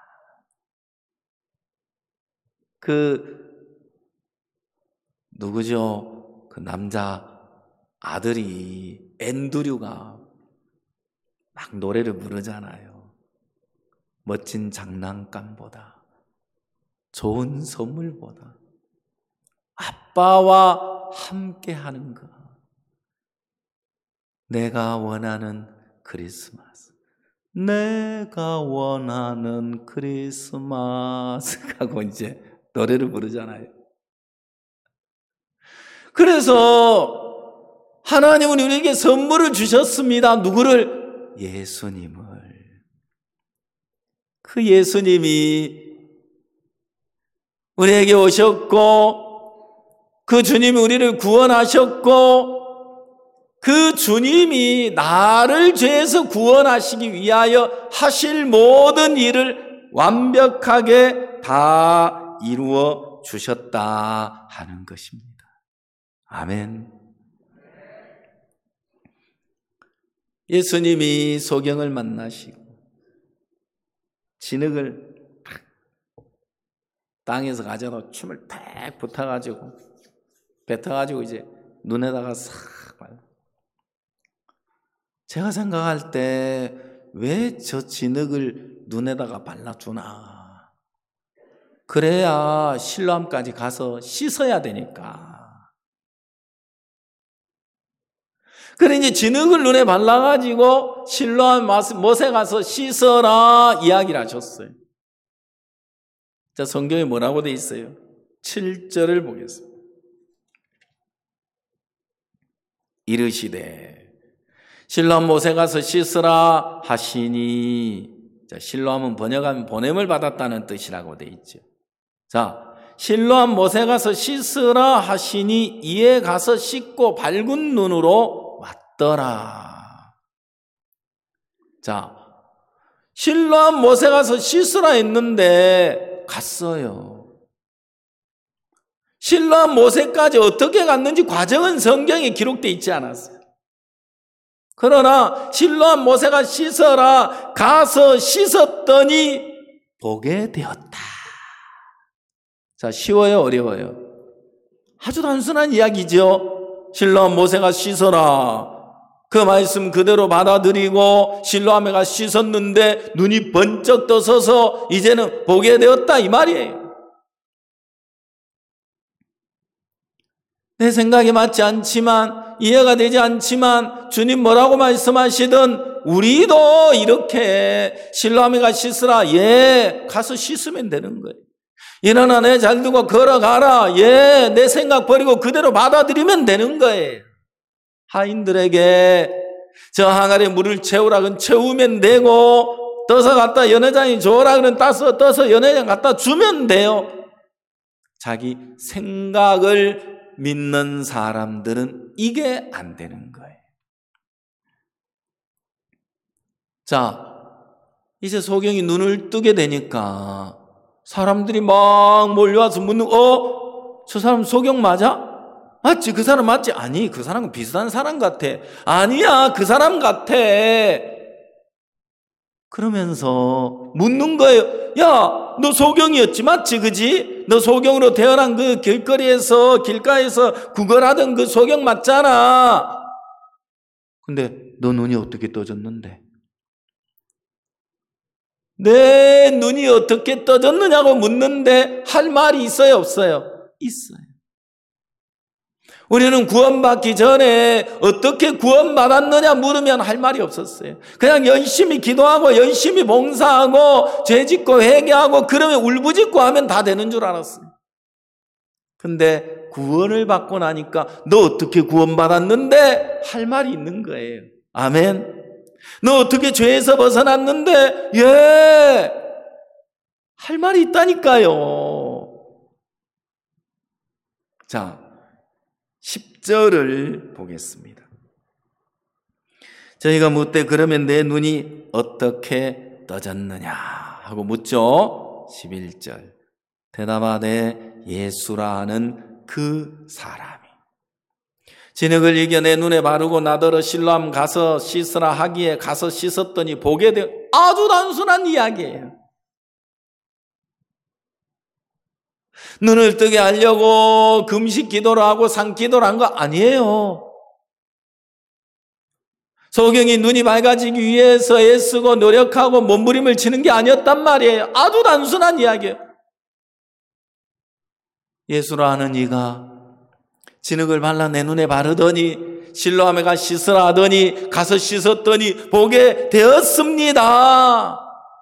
그 누구죠? 그 남자 아들이 앤드류가 막 노래를 부르잖아요. 멋진 장난감보다, 좋은 선물보다 아빠와 함께 하는 것, 내가 원하는 크리스마스, 내가 원하는 크리스마스 하고 이제 노래를 부르잖아요. 그래서 하나님은 우리에게 선물을 주셨습니다. 누구를? 예수님을. 그 예수님이 우리에게 오셨고, 그 주님이 우리를 구원하셨고, 그 주님이 나를 죄에서 구원하시기 위하여 하실 모든 일을 완벽하게 다 이루어 주셨다 하는 것입니다. 아멘. 예수님이 소경을 만나시고 진흙을 땅에서 가져다 춤을 팍 붙어가지고 뱉어가지고 이제 눈에다가 싹 발라. 제가 생각할 때 왜 저 진흙을 눈에다가 발라주나? 그래야 실로암까지 가서 씻어야 되니까. 그래 이제 진흙을 눈에 발라가지고 실로암 못에 가서 씻어라 이야기를 하셨어요. 자, 성경에 뭐라고 돼 있어요? 칠 절을 보겠습니다. 이르시되 실로암 못에 가서 씻으라 하시니, 자, 실로암은 번역하면 보냄을 받았다는 뜻이라고 돼 있죠. 자, 실로암 못에 가서 씻으라 하시니 이에 가서 씻고 밝은 눈으로 왔더라. 자, 실로암 못에 가서 씻으라 했는데 갔어요. 실로암 못에까지 어떻게 갔는지 과정은 성경에 기록되어 있지 않았어요. 그러나 실로암 못에가 씻어라 가서 씻었더니 보게 되었다. 자, 쉬워요, 어려워요? 아주 단순한 이야기죠. 실로암 못에가 씻어라. 그 말씀 그대로 받아들이고 실로암에가 씻었는데 눈이 번쩍 떠서서 이제는 보게 되었다 이 말이에요. 내 생각에 맞지 않지만, 이해가 되지 않지만 주님 뭐라고 말씀하시든 우리도 이렇게 실로암에가 씻으라, 예, 가서 씻으면 되는 거예요. 일어나 내 잘 두고 걸어가라, 예, 내 생각 버리고 그대로 받아들이면 되는 거예요. 하인들에게 저 항아리에 물을 채우라 그러면 채우면 되고, 떠서 갖다 연회장에 줘라 그러면 따서 떠서 연회장 갖다 주면 돼요. 자기 생각을 믿는 사람들은 이게 안 되는 거예요. 자, 이제 소경이 눈을 뜨게 되니까 사람들이 막 몰려와서 묻는, 어? 저 사람 소경 맞아? 맞지? 그 사람 맞지? 아니, 그 사람은 비슷한 사람 같아. 아니야, 그 사람 같아. 그러면서 묻는 거예요. 야, 너 소경이었지, 맞지? 그지? 너 소경으로 태어난 그 길거리에서, 길가에서 구걸하던 그 소경 맞잖아. 근데 너 눈이 어떻게 떠졌는데? 내 눈이 어떻게 떠졌느냐고 묻는데 할 말이 있어요, 없어요? 있어요. 우리는 구원받기 전에 어떻게 구원받았느냐 물으면 할 말이 없었어요. 그냥 열심히 기도하고 열심히 봉사하고 죄짓고 회개하고 그러면 울부짖고 하면 다 되는 줄 알았어요. 근데 구원을 받고 나니까 너 어떻게 구원받았는데 할 말이 있는 거예요. 아멘. 너 어떻게 죄에서 벗어났는데, 예, 할 말이 있다니까요. 자, 십 절을 보겠습니다. 저희가 묻되 그러면 내 눈이 어떻게 떠졌느냐 하고 묻죠. 십일 절. 대답하되 예수라 하는 그 사람이 진흙을 이겨 내 눈에 바르고 나더러 실로암 가서 씻으라 하기에 가서 씻었더니 보게 되어. 아주 단순한 이야기예요. 눈을 뜨게 하려고 금식 기도를 하고 상 기도를 한 거 아니에요. 소경이 눈이 밝아지기 위해서 애쓰고 노력하고 몸부림을 치는 게 아니었단 말이에요. 아주 단순한 이야기예요. 예수라 하는 이가 진흙을 발라 내 눈에 바르더니 실로암에 가 씻으라 하더니 가서 씻었더니 보게 되었습니다.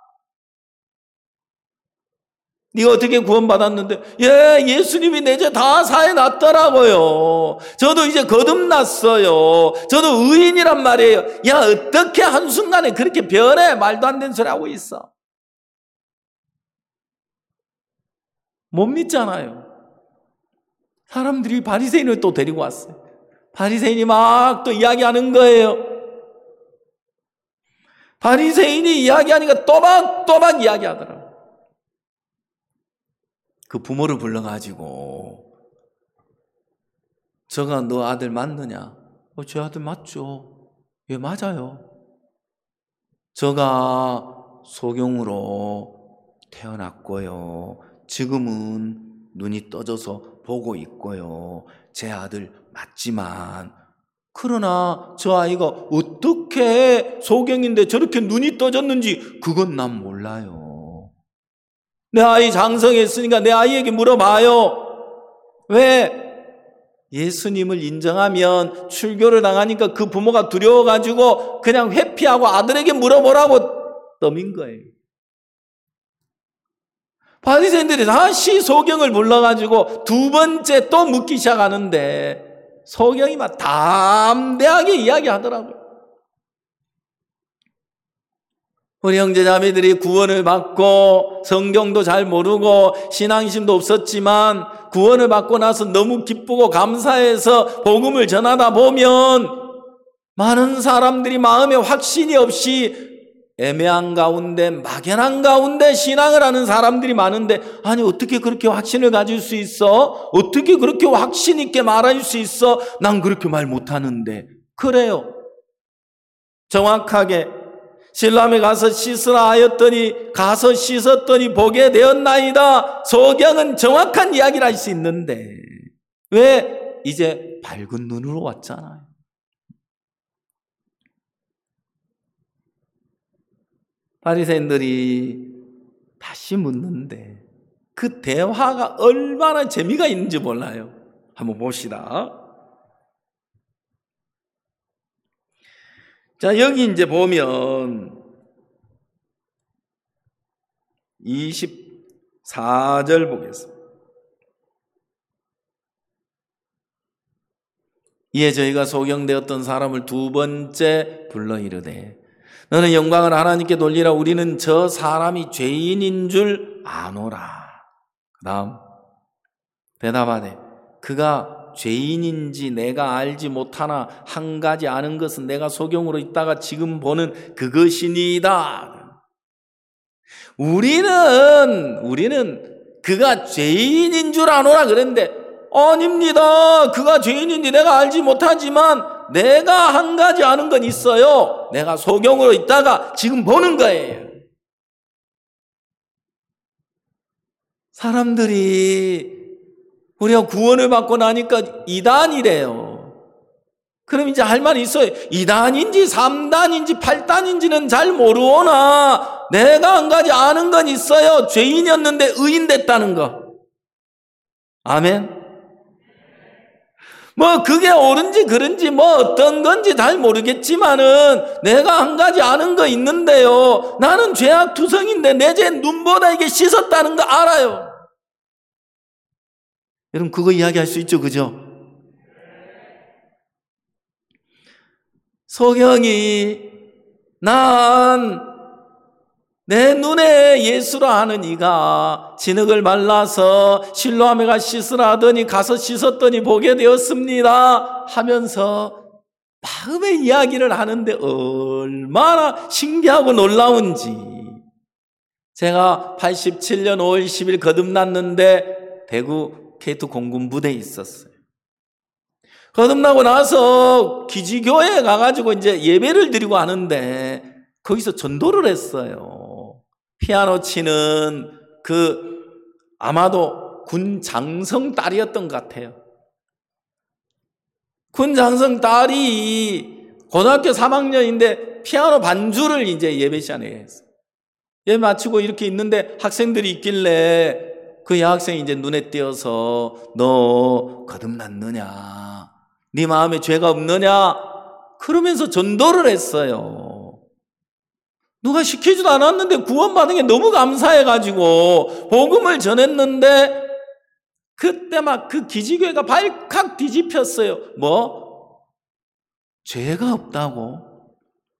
네가 어떻게 구원받았는데? 예, 예수님이 내 죄 다 사해놨더라고요. 저도 이제 거듭났어요. 저도 의인이란 말이에요. 야, 어떻게 한순간에 그렇게 변해? 말도 안 되는 소리 하고 있어. 못 믿잖아요. 사람들이 바리새인을 또 데리고 왔어요. 바리새인이 막 또 이야기하는 거예요. 바리새인이 이야기하니까 또박또박 이야기하더라고요. 그 부모를 불러가지고 저가 너 아들 맞느냐? 어, 제 아들 맞죠. 예, 맞아요. 저가 소경으로 태어났고요. 지금은 눈이 떠져서 보고 있고요. 제 아들 맞지만 그러나 저 아이가 어떻게 소경인데 저렇게 눈이 떠졌는지 그건 난 몰라요. 내 아이 장성했으니까 내 아이에게 물어봐요. 왜? 예수님을 인정하면 출교를 당하니까 그 부모가 두려워가지고 그냥 회피하고 아들에게 물어보라고 떠민 거예요. 바리새인들이 다시 소경을 불러가지고 두 번째 또 묻기 시작하는데 소경이 막 담대하게 이야기하더라고요. 우리 형제자매들이 구원을 받고 성경도 잘 모르고 신앙심도 없었지만 구원을 받고 나서 너무 기쁘고 감사해서 복음을 전하다 보면 많은 사람들이 마음에 확신이 없이 애매한 가운데 막연한 가운데 신앙을 하는 사람들이 많은데 아니 어떻게 그렇게 확신을 가질 수 있어? 어떻게 그렇게 확신 있게 말할 수 있어? 난 그렇게 말 못하는데. 그래요. 정확하게 실로암에 가서 씻으라 하였더니 가서 씻었더니 보게 되었나이다. 소경은 정확한 이야기를 할 수 있는데 왜? 이제 밝은 눈으로 왔잖아요. 바리새인들이 다시 묻는데 그 대화가 얼마나 재미가 있는지 몰라요. 한번 봅시다. 자, 여기 이제 보면 이십사 절 보겠습니다. 이에 저희가 소경되었던 사람을 두 번째 불러 이르되 너는 영광을 하나님께 돌리라. 우리는 저 사람이 죄인인 줄 아노라. 그 다음 대답하되 그가 죄인인지 내가 알지 못하나 한 가지 아는 것은 내가 소경으로 있다가 지금 보는 그것이니이다. 우리는 우리는 그가 죄인인 줄 아노라 그랬는데 아닙니다. 그가 죄인인지 내가 알지 못하지만 내가 한 가지 아는 건 있어요. 내가 소경으로 있다가 지금 보는 거예요. 사람들이 우리가 구원을 받고 나니까 이단이래요. 그럼 이제 할 말이 있어요. 이단인지 삼단인지 팔단인지는 잘 모르오나 내가 한 가지 아는 건 있어요. 죄인이었는데 의인 됐다는 거. 아멘. 뭐 그게 옳은지 그른지 뭐 어떤 건지 잘 모르겠지만은 내가 한 가지 아는 거 있는데요. 나는 죄악 투성인데 내 죄 눈보다 이게 씻었다는 거 알아요. 여러분 그거 이야기할 수 있죠, 그죠? 소경이 난 내 눈에 예수라 하는 이가 진흙을 발라서 실로암에 가 씻으라 하더니 가서 씻었더니 보게 되었습니다 하면서 마음의 이야기를 하는데 얼마나 신기하고 놀라운지 제가 팔십칠 년 오월 십일 거듭났는데 대구 케이투 공군부대에 있었어요. 거듭나고 나서 기지교회에 가가지고 이제 예배를 드리고 하는데 거기서 전도를 했어요. 피아노 치는 그 아마도 군 장성 딸이었던 것 같아요. 군 장성 딸이 고등학교 삼 학년인데 피아노 반주를 이제 예배 시간에 했어요. 예배 마치고 이렇게 있는데 학생들이 있길래 그 여학생이 이제 눈에 띄어서 너 거듭났느냐? 네 마음에 죄가 없느냐? 그러면서 전도를 했어요. 누가 시키지도 않았는데 구원받은 게 너무 감사해가지고 복음을 전했는데 그때 막 그 기지교회가 발칵 뒤집혔어요. 뭐? 죄가 없다고?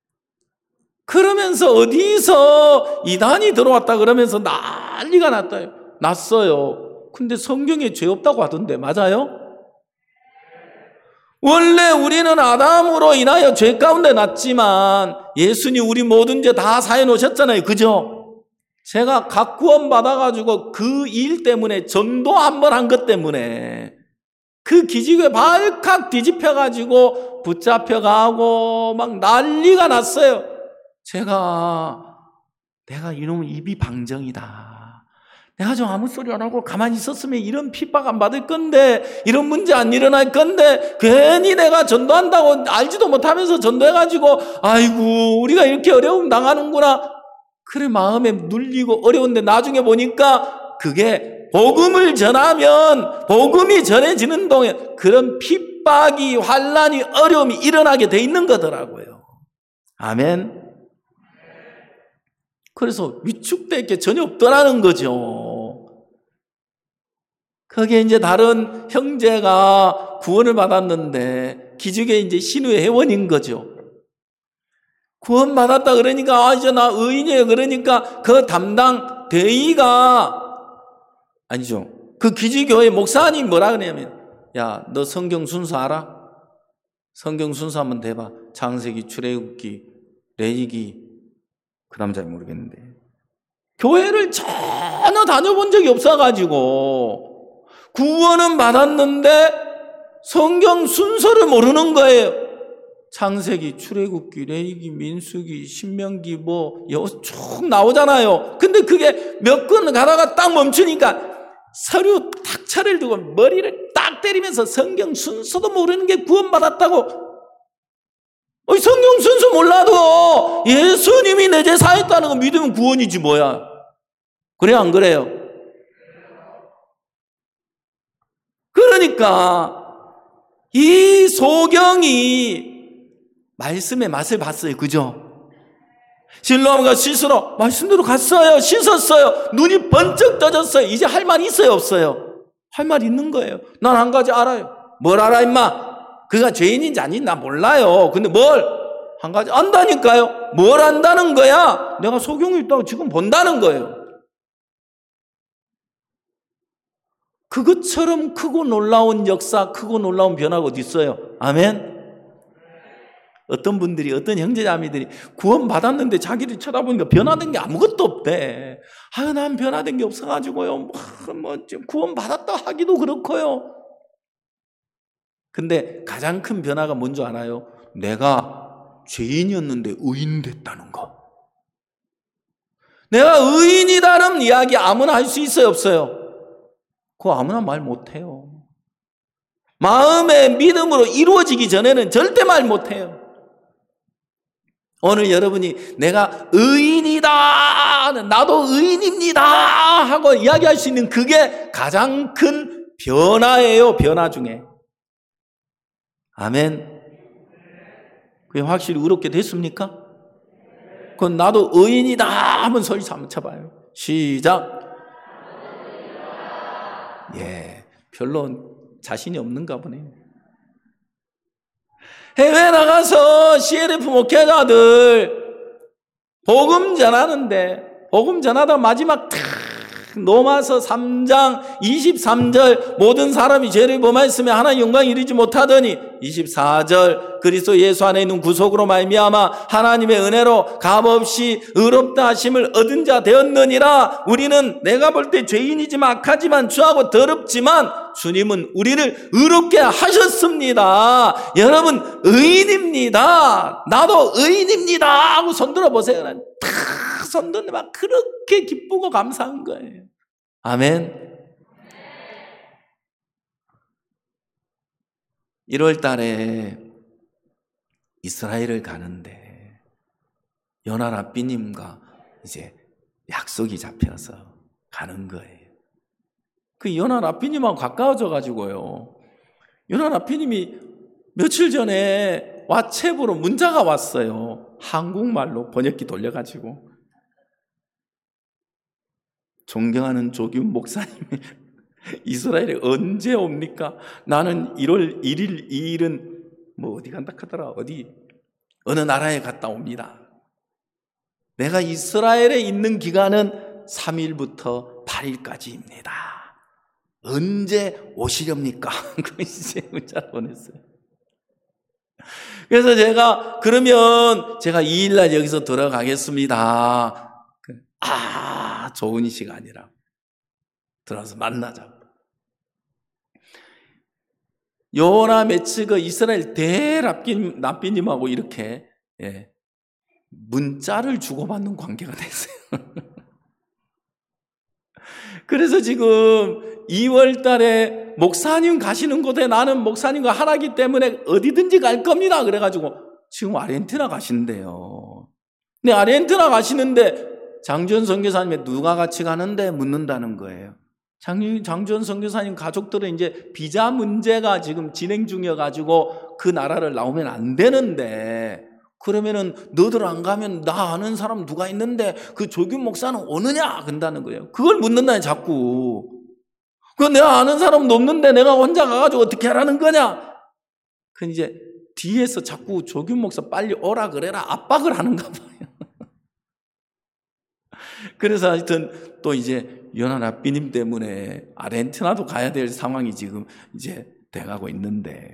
그러면서 어디서 이단이 들어왔다 그러면서 난리가 났다요. 났어요. 근데 성경에 죄 없다고 하던데 맞아요? 원래 우리는 아담으로 인하여 죄 가운데 났지만 예수님 우리 모든 죄 다 사해 놓으셨잖아요. 그죠? 제가 각 구원 받아가지고 그 일 때문에 전도 한 번 한 것 때문에 그 기지교회 발칵 뒤집혀가지고 붙잡혀가고 막 난리가 났어요. 제가 내가 이놈 입이 방정이다. 내가 좀 아무 소리 안 하고 가만히 있었으면 이런 핍박 안 받을 건데 이런 문제 안 일어날 건데 괜히 내가 전도한다고 알지도 못하면서 전도해가지고 아이고 우리가 이렇게 어려움 당하는구나. 그래 마음에 눌리고 어려운데 나중에 보니까 그게 복음을 전하면 복음이 전해지는 동안 그런 핍박이 환난이 어려움이 일어나게 돼 있는 거더라고요. 아멘. 그래서 위축될 게 전혀 없더라는 거죠. 거기에 이제 다른 형제가 구원을 받았는데 기적에 이제 신우의 회원인 거죠. 구원 받았다 그러니까 아 이제 나 의인이에요. 그러니까 그 담당 대의가 아니죠. 그 기지교회 목사님 뭐라 그러냐면 야 너 성경 순서 알아? 성경 순서 한번 대봐. 창세기, 출애굽기, 레위기 그 다음 잘 모르겠는데 교회를 전혀 다녀본 적이 없어가지고 구원은 받았는데 성경 순서를 모르는 거예요. 창세기, 출애굽기, 레위기, 민수기, 신명기 뭐 쭉 나오잖아요. 근데 그게 몇 권 가다가 딱 멈추니까 서류 탁 차를 두고 머리를 딱 때리면서 성경 순서도 모르는 게 구원받았다고. 성경 순서 몰라도 예수님이 내 죄 사했다는 거 믿으면 구원이지 뭐야. 그래 안 그래요? 그러니까 이 소경이 말씀의 맛을 봤어요. 그죠? 실로암과 시스로 말씀대로 갔어요. 씻었어요. 눈이 번쩍 떠졌어요. 이제 할 말 있어요? 없어요? 할 말 있는 거예요. 난 한 가지 알아요. 뭘 알아 임마? 그가 죄인인지 아닌지 나 몰라요. 근데 뭘? 한 가지 안다니까요. 뭘 안다는 거야? 내가 소경이 있다고 지금 본다는 거예요. 그것처럼 크고 놀라운 역사, 크고 놀라운 변화가 어디 있어요? 아멘? 어떤 분들이, 어떤 형제자매들이 구원 받았는데 자기를 쳐다보니까 변화된 게 아무것도 없대. 아유, 난 변화된 게 없어가지고요. 뭐, 뭐 구원 받았다 하기도 그렇고요. 근데 가장 큰 변화가 뭔지 알아요? 내가 죄인이었는데 의인 됐다는 거. 내가 의인이다는 이야기 아무나 할 수 있어요? 없어요? 그거 아무나 말 못해요. 마음의 믿음으로 이루어지기 전에는 절대 말 못해요. 오늘 여러분이 내가 의인이다, 나도 의인입니다 하고 이야기할 수 있는 그게 가장 큰 변화예요. 변화 중에. 아멘. 그게 확실히 의롭게 됐습니까? 그건 나도 의인이다 하면 소리 한번 쳐봐요. 시작. 예, 별로 자신이 없는가 보네요. 해외 나가서 씨엘에프 목회자들 복음 전하는데 복음 전하다 마지막 탁 로마서 삼 장 이십삼 절 모든 사람이 죄를 범하였으며 하나님 영광에 이르지 못하더니 이십사 절 그리스도 예수 안에 있는 구속으로 말미암아 하나님의 은혜로 값없이 의롭다 하심을 얻은 자 되었느니라. 우리는 내가 볼 때 죄인이지만 악하지만 추하고 더럽지만 주님은 우리를 의롭게 하셨습니다. 여러분 의인입니다. 나도 의인입니다 하고 손들어 보세요. 다 손드는데 막 그렇게 기쁘고 감사한 거예요. 아멘. 일월 달에 이스라엘을 가는데 연하 랍비님과 이제 약속이 잡혀서 가는 거예요. 그 연하 랍비님하고 가까워져 가지고요. 연하 랍비님이 며칠 전에 왓츠앱으로 문자가 왔어요. 한국말로 번역기 돌려가지고. 존경하는 조규 목사님이 이스라엘에 언제 옵니까? 나는 일월 일일, 이일은 뭐 어디 간다 하더라. 어디 어느 나라에 갔다 옵니다. 내가 이스라엘에 있는 기간은 삼일부터 팔일까지입니다. 언제 오시렵니까? 그 이제 문자를 보냈어요. 그래서 제가 그러면 제가 이일날 여기서 들어가겠습니다. 아, 좋은 시간이라 들어와서 만나자. 요나 메츠가 이스라엘 대랍비님하고 이렇게 예, 문자를 주고받는 관계가 됐어요. 그래서 지금 이월 달에 목사님 가시는 곳에 나는 목사님과 하나이기 때문에 어디든지 갈 겁니다. 그래가지고 지금 아르헨티나 가신대요. 근데 아르헨티나 가시는데 장주현 선교사님이 누가 같이 가는데 묻는다는 거예요. 장, 장주현 선교사님 가족들은 이제 비자 문제가 지금 진행 중이어가지고 그 나라를 나오면 안 되는데 그러면은 너들 안 가면 나 아는 사람 누가 있는데 그 조균 목사는 오느냐? 그런다는 거예요. 그걸 묻는다 자꾸. 그 내가 아는 사람도 없는데 내가 혼자 가가지고 어떻게 하라는 거냐? 그 이제 뒤에서 자꾸 조균 목사 빨리 오라 그래라 압박을 하는가 봐요. 그래서 하여튼 또 이제 연하 랍비님 때문에 아르헨티나도 가야 될 상황이 지금 이제 돼가고 있는데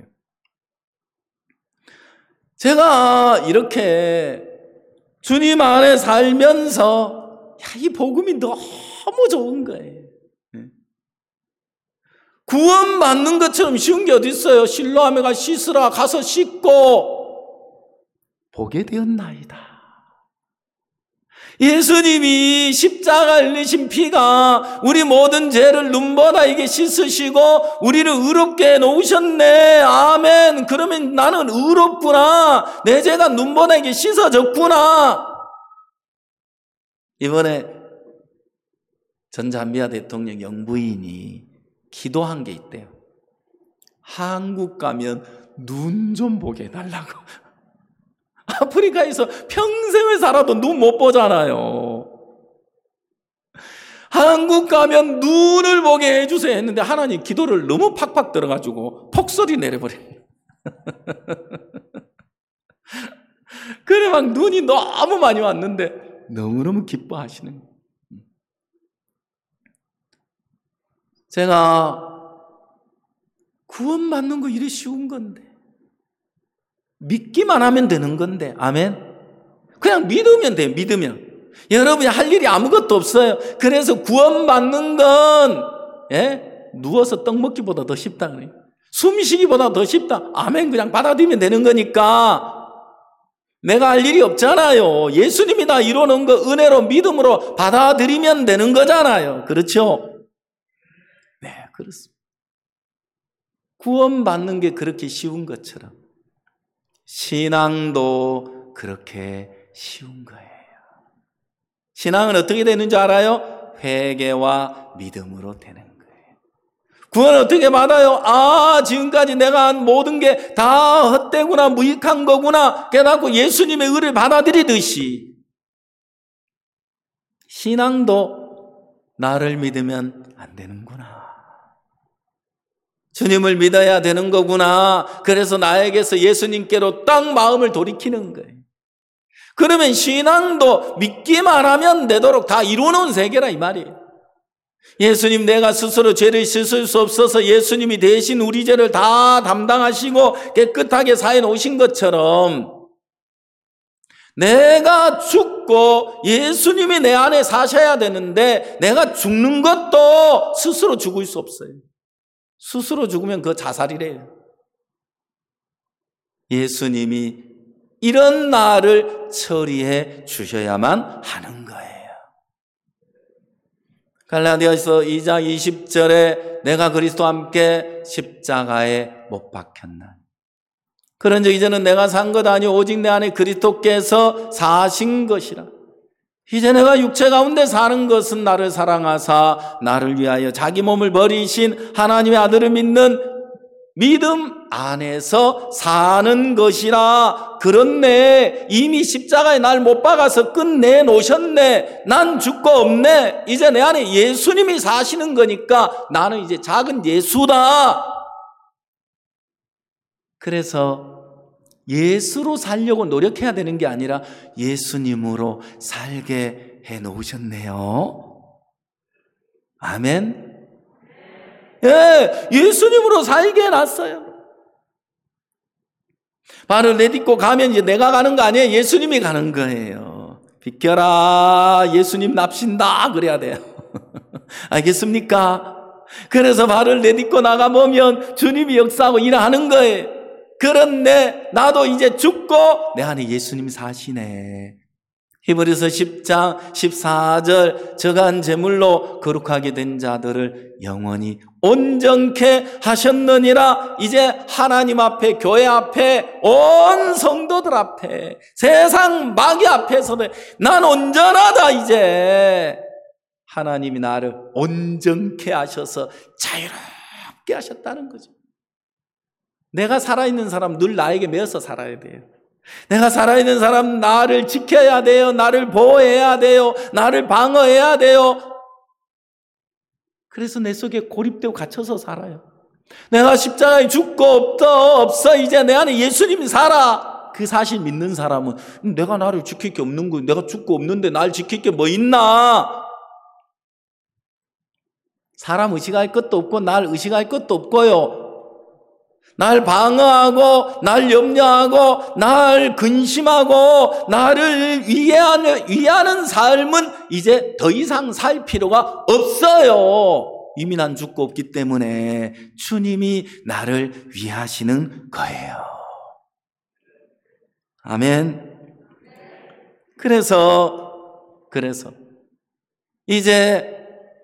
제가 이렇게 주님 안에 살면서 야, 이 복음이 너무 좋은 거예요. 구원받는 것처럼 쉬운 게 어디 있어요? 실로암에 가 씻으라 가서 씻고 보게 되었나이다. 예수님이 십자가 흘리신 피가 우리 모든 죄를 눈보다 이게 씻으시고 우리를 의롭게 해놓으셨네. 아멘. 그러면 나는 의롭구나. 내 죄가 눈보다 이게 씻어졌구나. 이번에 전 잠비아 대통령 영부인이 기도한 게 있대요. 한국 가면 눈 좀 보게 해달라고. 아프리카에서 평생을 살아도 눈 못 보잖아요. 한국 가면 눈을 보게 해주세요 했는데 하나님 기도를 너무 팍팍 들어가지고 폭설이 내려버려요. 그래 막 눈이 너무 많이 왔는데 너무너무 기뻐하시는 거예요. 제가 구원받는 거 이리 쉬운 건데 믿기만 하면 되는 건데, 아멘. 그냥 믿으면 돼요. 믿으면 여러분이 할 일이 아무것도 없어요. 그래서 구원받는 건 예? 누워서 떡 먹기보다 더 쉽다 그래요. 숨쉬기보다 더 쉽다. 아멘. 그냥 받아들이면 되는 거니까 내가 할 일이 없잖아요. 예수님이 다 이루어놓은 거 은혜로 믿음으로 받아들이면 되는 거잖아요. 그렇죠? 네, 그렇습니다. 구원받는 게 그렇게 쉬운 것처럼 신앙도 그렇게 쉬운 거예요. 신앙은 어떻게 되는 줄 알아요? 회개와 믿음으로 되는 거예요. 구원은 어떻게 받아요? 아, 지금까지 내가 한 모든 게 다 헛되구나, 무익한 거구나 깨닫고 예수님의 의를 받아들이듯이 신앙도 나를 믿으면 안 되는구나. 주님을 믿어야 되는 거구나. 그래서 나에게서 예수님께로 딱 마음을 돌이키는 거예요. 그러면 신앙도 믿기만 하면 되도록 다 이루어놓은 세계라 이 말이에요. 예수님 내가 스스로 죄를 씻을 수 없어서 예수님이 대신 우리 죄를 다 담당하시고 깨끗하게 사해 놓으신 것처럼 내가 죽고 예수님이 내 안에 사셔야 되는데 내가 죽는 것도 스스로 죽을 수 없어요. 스스로 죽으면 그거 자살이래요. 예수님이 이런 나를 처리해 주셔야만 하는 거예요. 갈라디아서 이 장 이십 절에 내가 그리스도와 함께 십자가에 못 박혔나니 그런즉 이제는 내가 산 것 아니오 오직 내 안에 그리스도께서 사신 것이라. 이제 내가 육체 가운데 사는 것은 나를 사랑하사 나를 위하여 자기 몸을 버리신 하나님의 아들을 믿는 믿음 안에서 사는 것이라. 그렇네. 이미 십자가에 날 못 박아서 끝내 놓으셨네. 난 죽고 없네. 이제 내 안에 예수님이 사시는 거니까 나는 이제 작은 예수다. 그래서 예수로 살려고 노력해야 되는 게 아니라 예수님으로 살게 해 놓으셨네요. 아멘. 예, 예수님으로 살게 해놨어요. 발을 내딛고 가면 이제 내가 가는 거 아니에요. 예수님이 가는 거예요. 비켜라, 예수님 납신다 그래야 돼요. 알겠습니까? 그래서 발을 내딛고 나가보면 주님이 역사하고 일하는 거예요. 그런데 나도 이제 죽고 내 안에 예수님이 사시네. 히브리서 십 장 십사 절 저간 제물로 거룩하게 된 자들을 영원히 온전케 하셨느니라. 이제 하나님 앞에, 교회 앞에, 온 성도들 앞에, 세상 마귀 앞에서도 난 온전하다. 이제 하나님이 나를 온전케 하셔서 자유롭게 하셨다는 거죠. 내가 살아있는 사람 늘 나에게 매어서 살아야 돼요. 내가 살아있는 사람 나를 지켜야 돼요. 나를 보호해야 돼요. 나를 방어해야 돼요. 그래서 내 속에 고립되고 갇혀서 살아요. 내가 십자가에 죽고 없어, 없어. 이제 내 안에 예수님이 살아. 그 사실 믿는 사람은 내가 나를 지킬 게 없는 거, 내가 죽고 없는데 날 지킬 게 뭐 있나? 사람 의식할 것도 없고 날 의식할 것도 없고요. 날 방어하고 날 염려하고 날 근심하고 나를 위하는, 위하는 삶은 이제 더 이상 살 필요가 없어요. 이미 난 죽고 없기 때문에 주님이 나를 위하시는 거예요. 아멘. 그래서 그래서 이제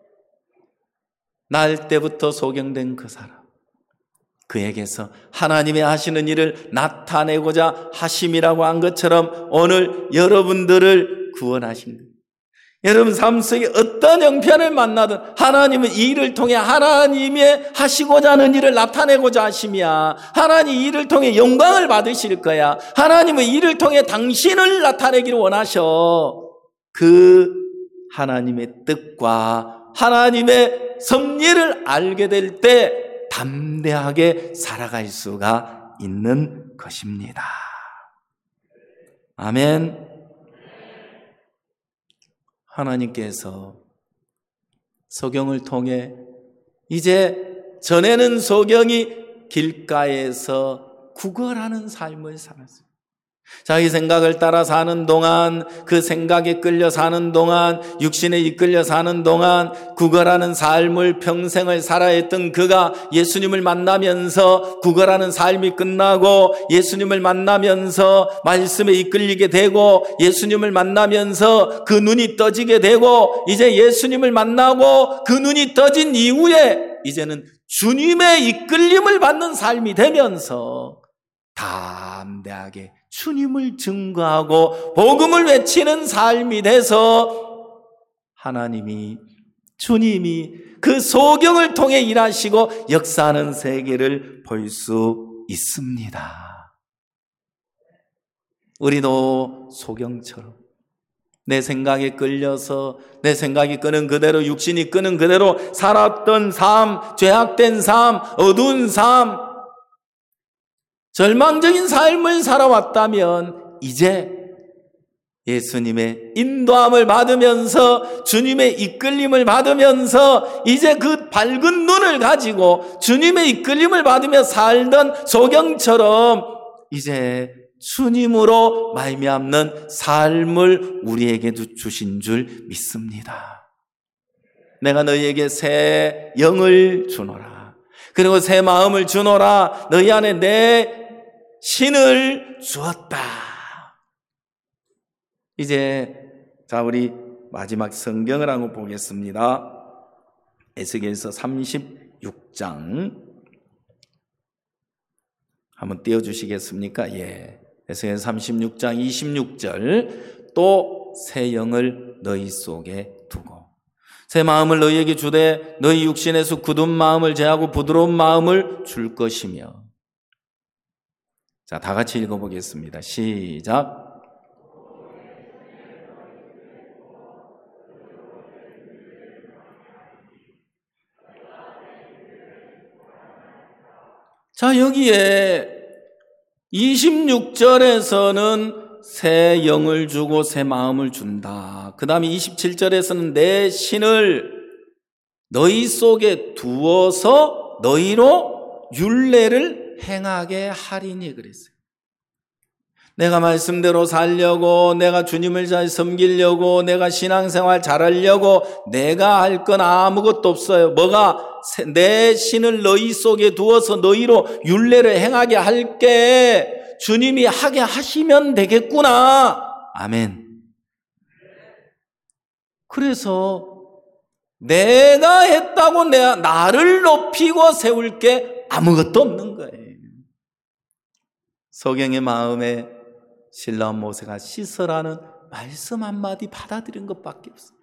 날 때부터 소경된 그 사람, 그에게서 하나님의 하시는 일을 나타내고자 하심이라고 한 것처럼 오늘 여러분들을 구원하신 거예요. 여러분 삶 속에 어떤 형편을 만나든 하나님은 이 일을 통해 하나님의 하시고자 하는 일을 나타내고자 하심이야. 하나님 이 일을 통해 영광을 받으실 거야. 하나님은 이 일을 통해 당신을 나타내기를 원하셔. 그 하나님의 뜻과 하나님의 섭리를 알게 될 때 담대하게 살아갈 수가 있는 것입니다. 아멘. 하나님께서 소경을 통해 이제 전에는 소경이 길가에서 구걸하는 삶을 살았어요. 자기 생각을 따라 사는 동안, 그 생각에 끌려 사는 동안, 육신에 이끌려 사는 동안 구걸하는 삶을 평생을 살아야 했던 그가 예수님을 만나면서 구걸하는 삶이 끝나고 예수님을 만나면서 말씀에 이끌리게 되고 예수님을 만나면서 그 눈이 떠지게 되고 이제 예수님을 만나고 그 눈이 떠진 이후에 이제는 주님의 이끌림을 받는 삶이 되면서 담대하게 주님을 증거하고 복음을 외치는 삶이 돼서 하나님이, 주님이 그 소경을 통해 일하시고 역사하는 세계를 볼 수 있습니다. 우리도 소경처럼 내 생각에 끌려서 내 생각이 끄는 그대로, 육신이 끄는 그대로 살았던 삶, 죄악된 삶, 어두운 삶, 절망적인 삶을 살아왔다면 이제 예수님의 인도함을 받으면서 주님의 이끌림을 받으면서 이제 그 밝은 눈을 가지고 주님의 이끌림을 받으며 살던 소경처럼 이제 주님으로 말미암는 삶을 우리에게도 주신 줄 믿습니다. 내가 너희에게 새 영을 주노라. 그리고 새 마음을 주노라. 너희 안에 내 신을 주었다. 이제 자 우리 마지막 성경을 한번 보겠습니다. 에스겔서 삼십육 장 한번 띄워주시겠습니까? 예. 에스겔 삼십육 장 이십육 절 또 새 영을 너희 속에 두고 새 마음을 너희에게 주되 너희 육신에서 굳은 마음을 제하고 부드러운 마음을 줄 것이며. 자, 다 같이 읽어보겠습니다. 시작. 자, 여기에 이십육 절에서는 새 영을 주고 새 마음을 준다. 그 다음에 이십칠 절에서는 내 신을 너희 속에 두어서 너희로 율례를 행하게 하리니 그랬어요. 내가 말씀대로 살려고, 내가 주님을 잘 섬기려고, 내가 신앙생활 잘하려고 내가 할 건 아무것도 없어요. 뭐가? 내 신을 너희 속에 두어서 너희로 율례를 행하게 할게. 주님이 하게 하시면 되겠구나. 아멘. 그래서 내가 했다고 내가 나를 높이고 세울 게 아무것도 없는 거예요. 소경의 마음에 신라온 모세가 씻으라는 말씀 한마디 받아들인 것밖에 없어요.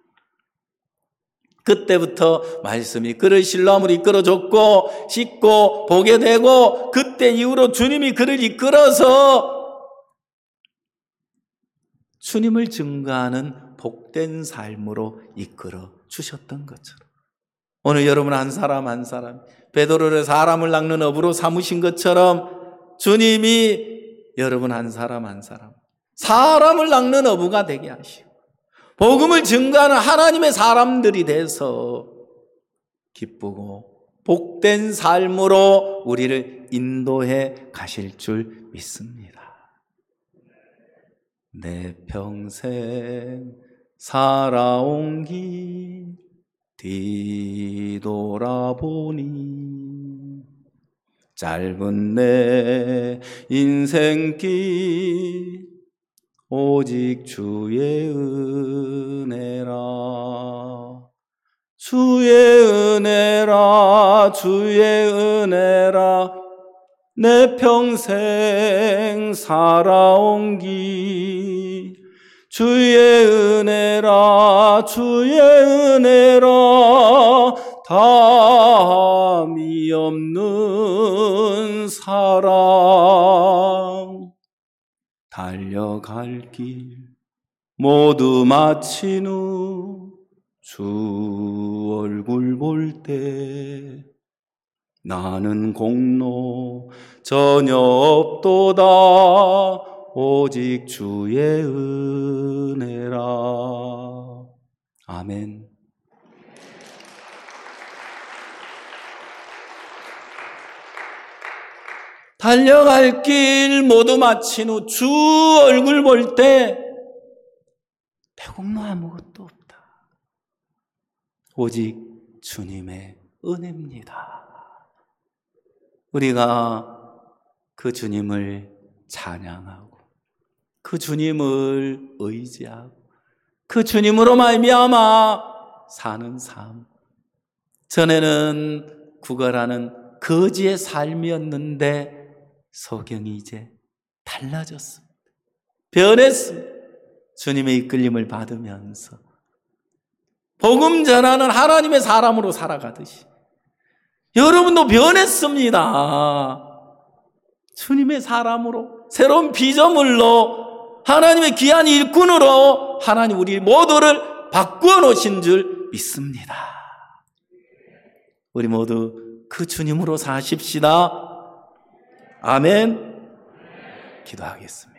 그때부터 말씀이 그를 신라함으로 이끌어줬고 씻고 보게 되고 그때 이후로 주님이 그를 이끌어서 주님을 증거하는 복된 삶으로 이끌어 주셨던 것처럼 오늘 여러분 한 사람 한 사람 베드로를 사람을 낚는 어부로 삼으신 것처럼 주님이 여러분 한 사람 한 사람 사람을 낚는 어부가 되게 하시고 복음을 증거하는 하나님의 사람들이 돼서 기쁘고 복된 삶으로 우리를 인도해 가실 줄 믿습니다. 내 평생 살아온 길 뒤돌아보니 짧은 내 인생길 오직 주의 은혜라 주의 은혜라 주의 은혜라 내 평생 살아온 길 주의 은혜라 주의 은혜라 담이 없는 사랑 달려갈 길 모두 마친 후 주 얼굴 볼 때 나는 공로 전혀 없도다 오직 주의 은혜라. 아멘. 달려갈 길 모두 마친 후 주 얼굴 볼 때 내 공로 아무것도 없다. 오직 주님의 은혜입니다. 우리가 그 주님을 찬양하고 그 주님을 의지하고 그 주님으로 말미암아 사는 삶. 전에는 구걸하는 거지의 삶이었는데 소경이 이제 달라졌습니다. 변했습니다. 주님의 이끌림을 받으면서 복음 전하는 하나님의 사람으로 살아가듯이 여러분도 변했습니다. 주님의 사람으로 새로운 피조물로 하나님의 귀한 일꾼으로 하나님 우리 모두를 바꾸어 놓으신 줄 믿습니다. 우리 모두 그 주님으로 사십시다. 아멘. 기도하겠습니다.